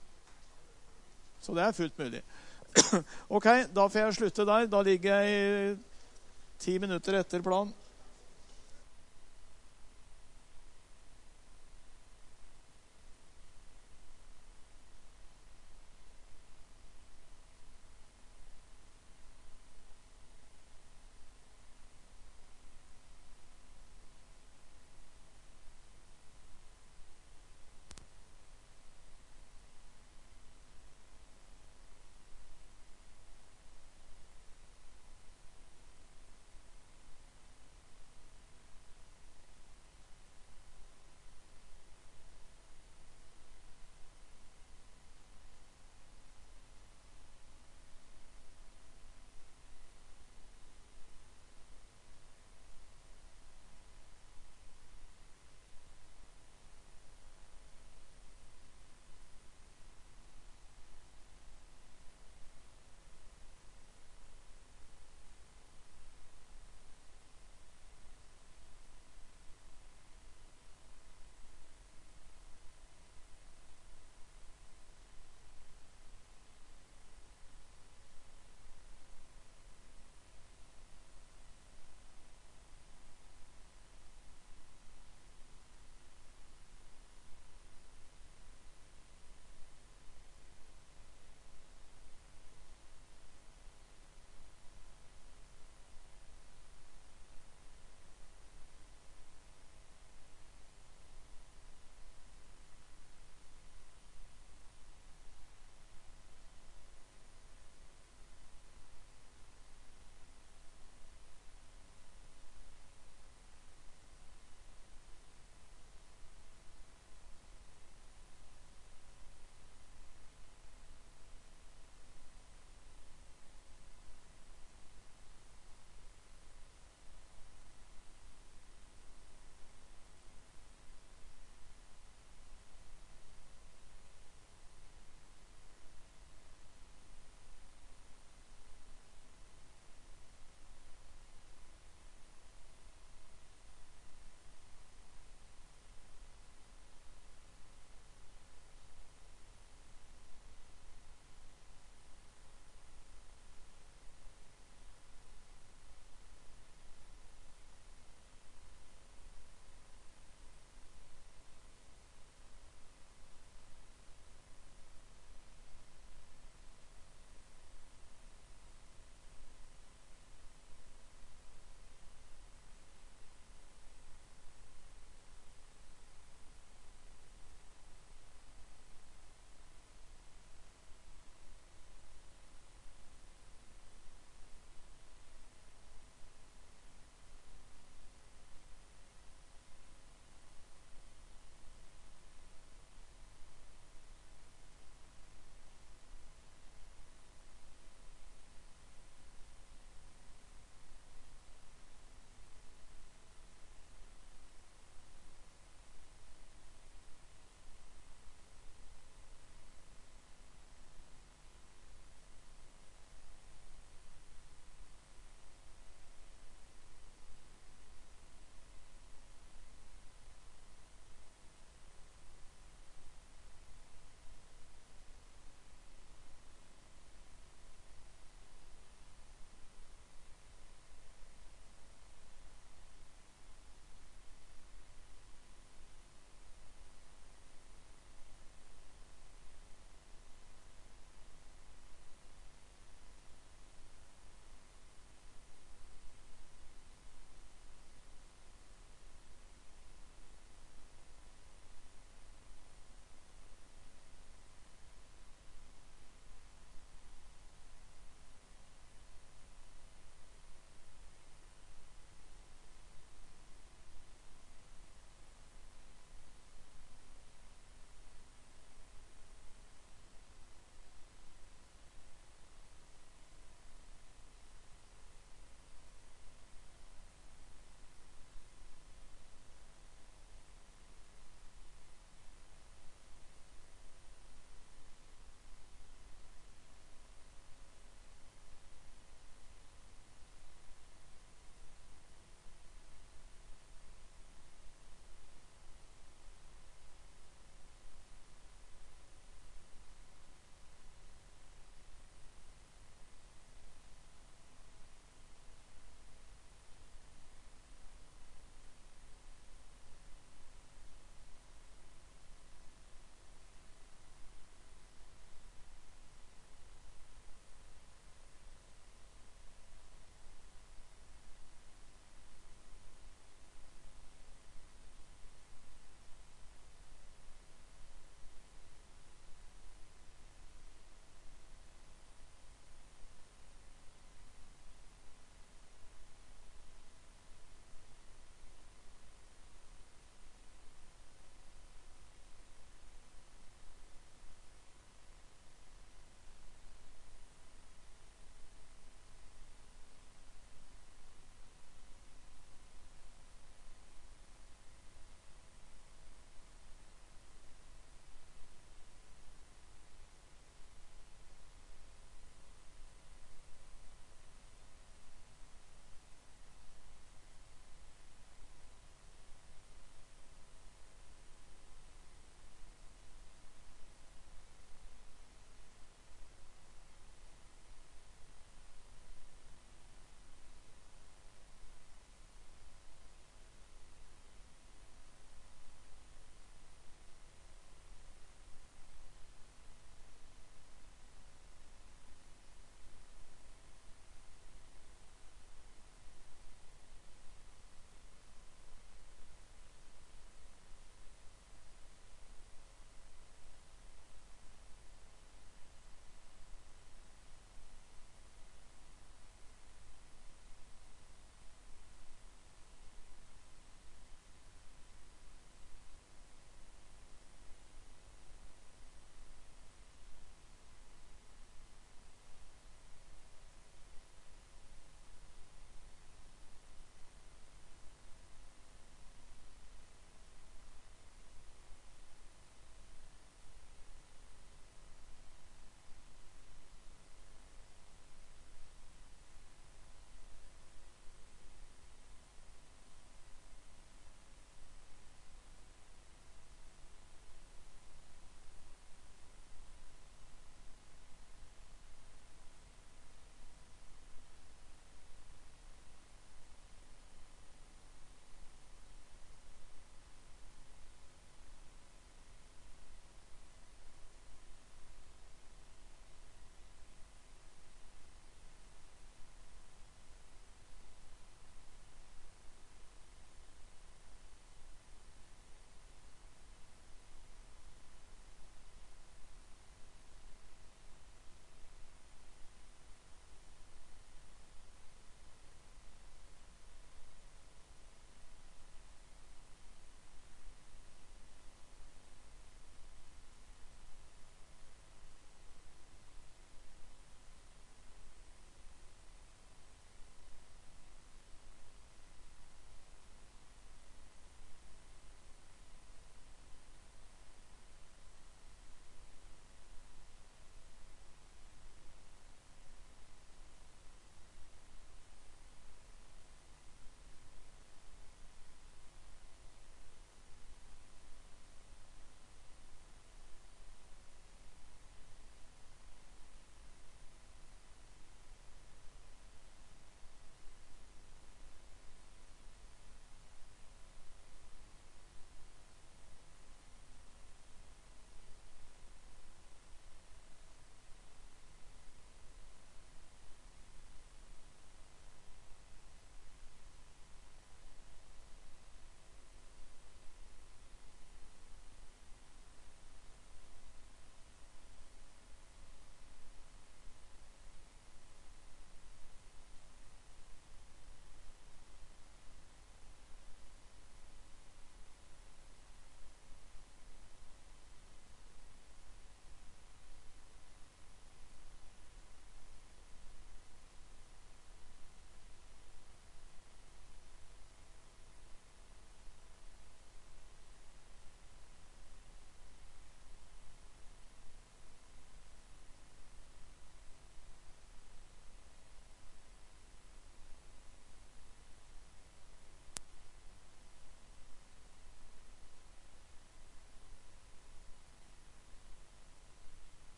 Speaker 1: Så det er fullt mulig. Ok, da får jeg slutte der. Da ligger jeg 10 minutter etter planen.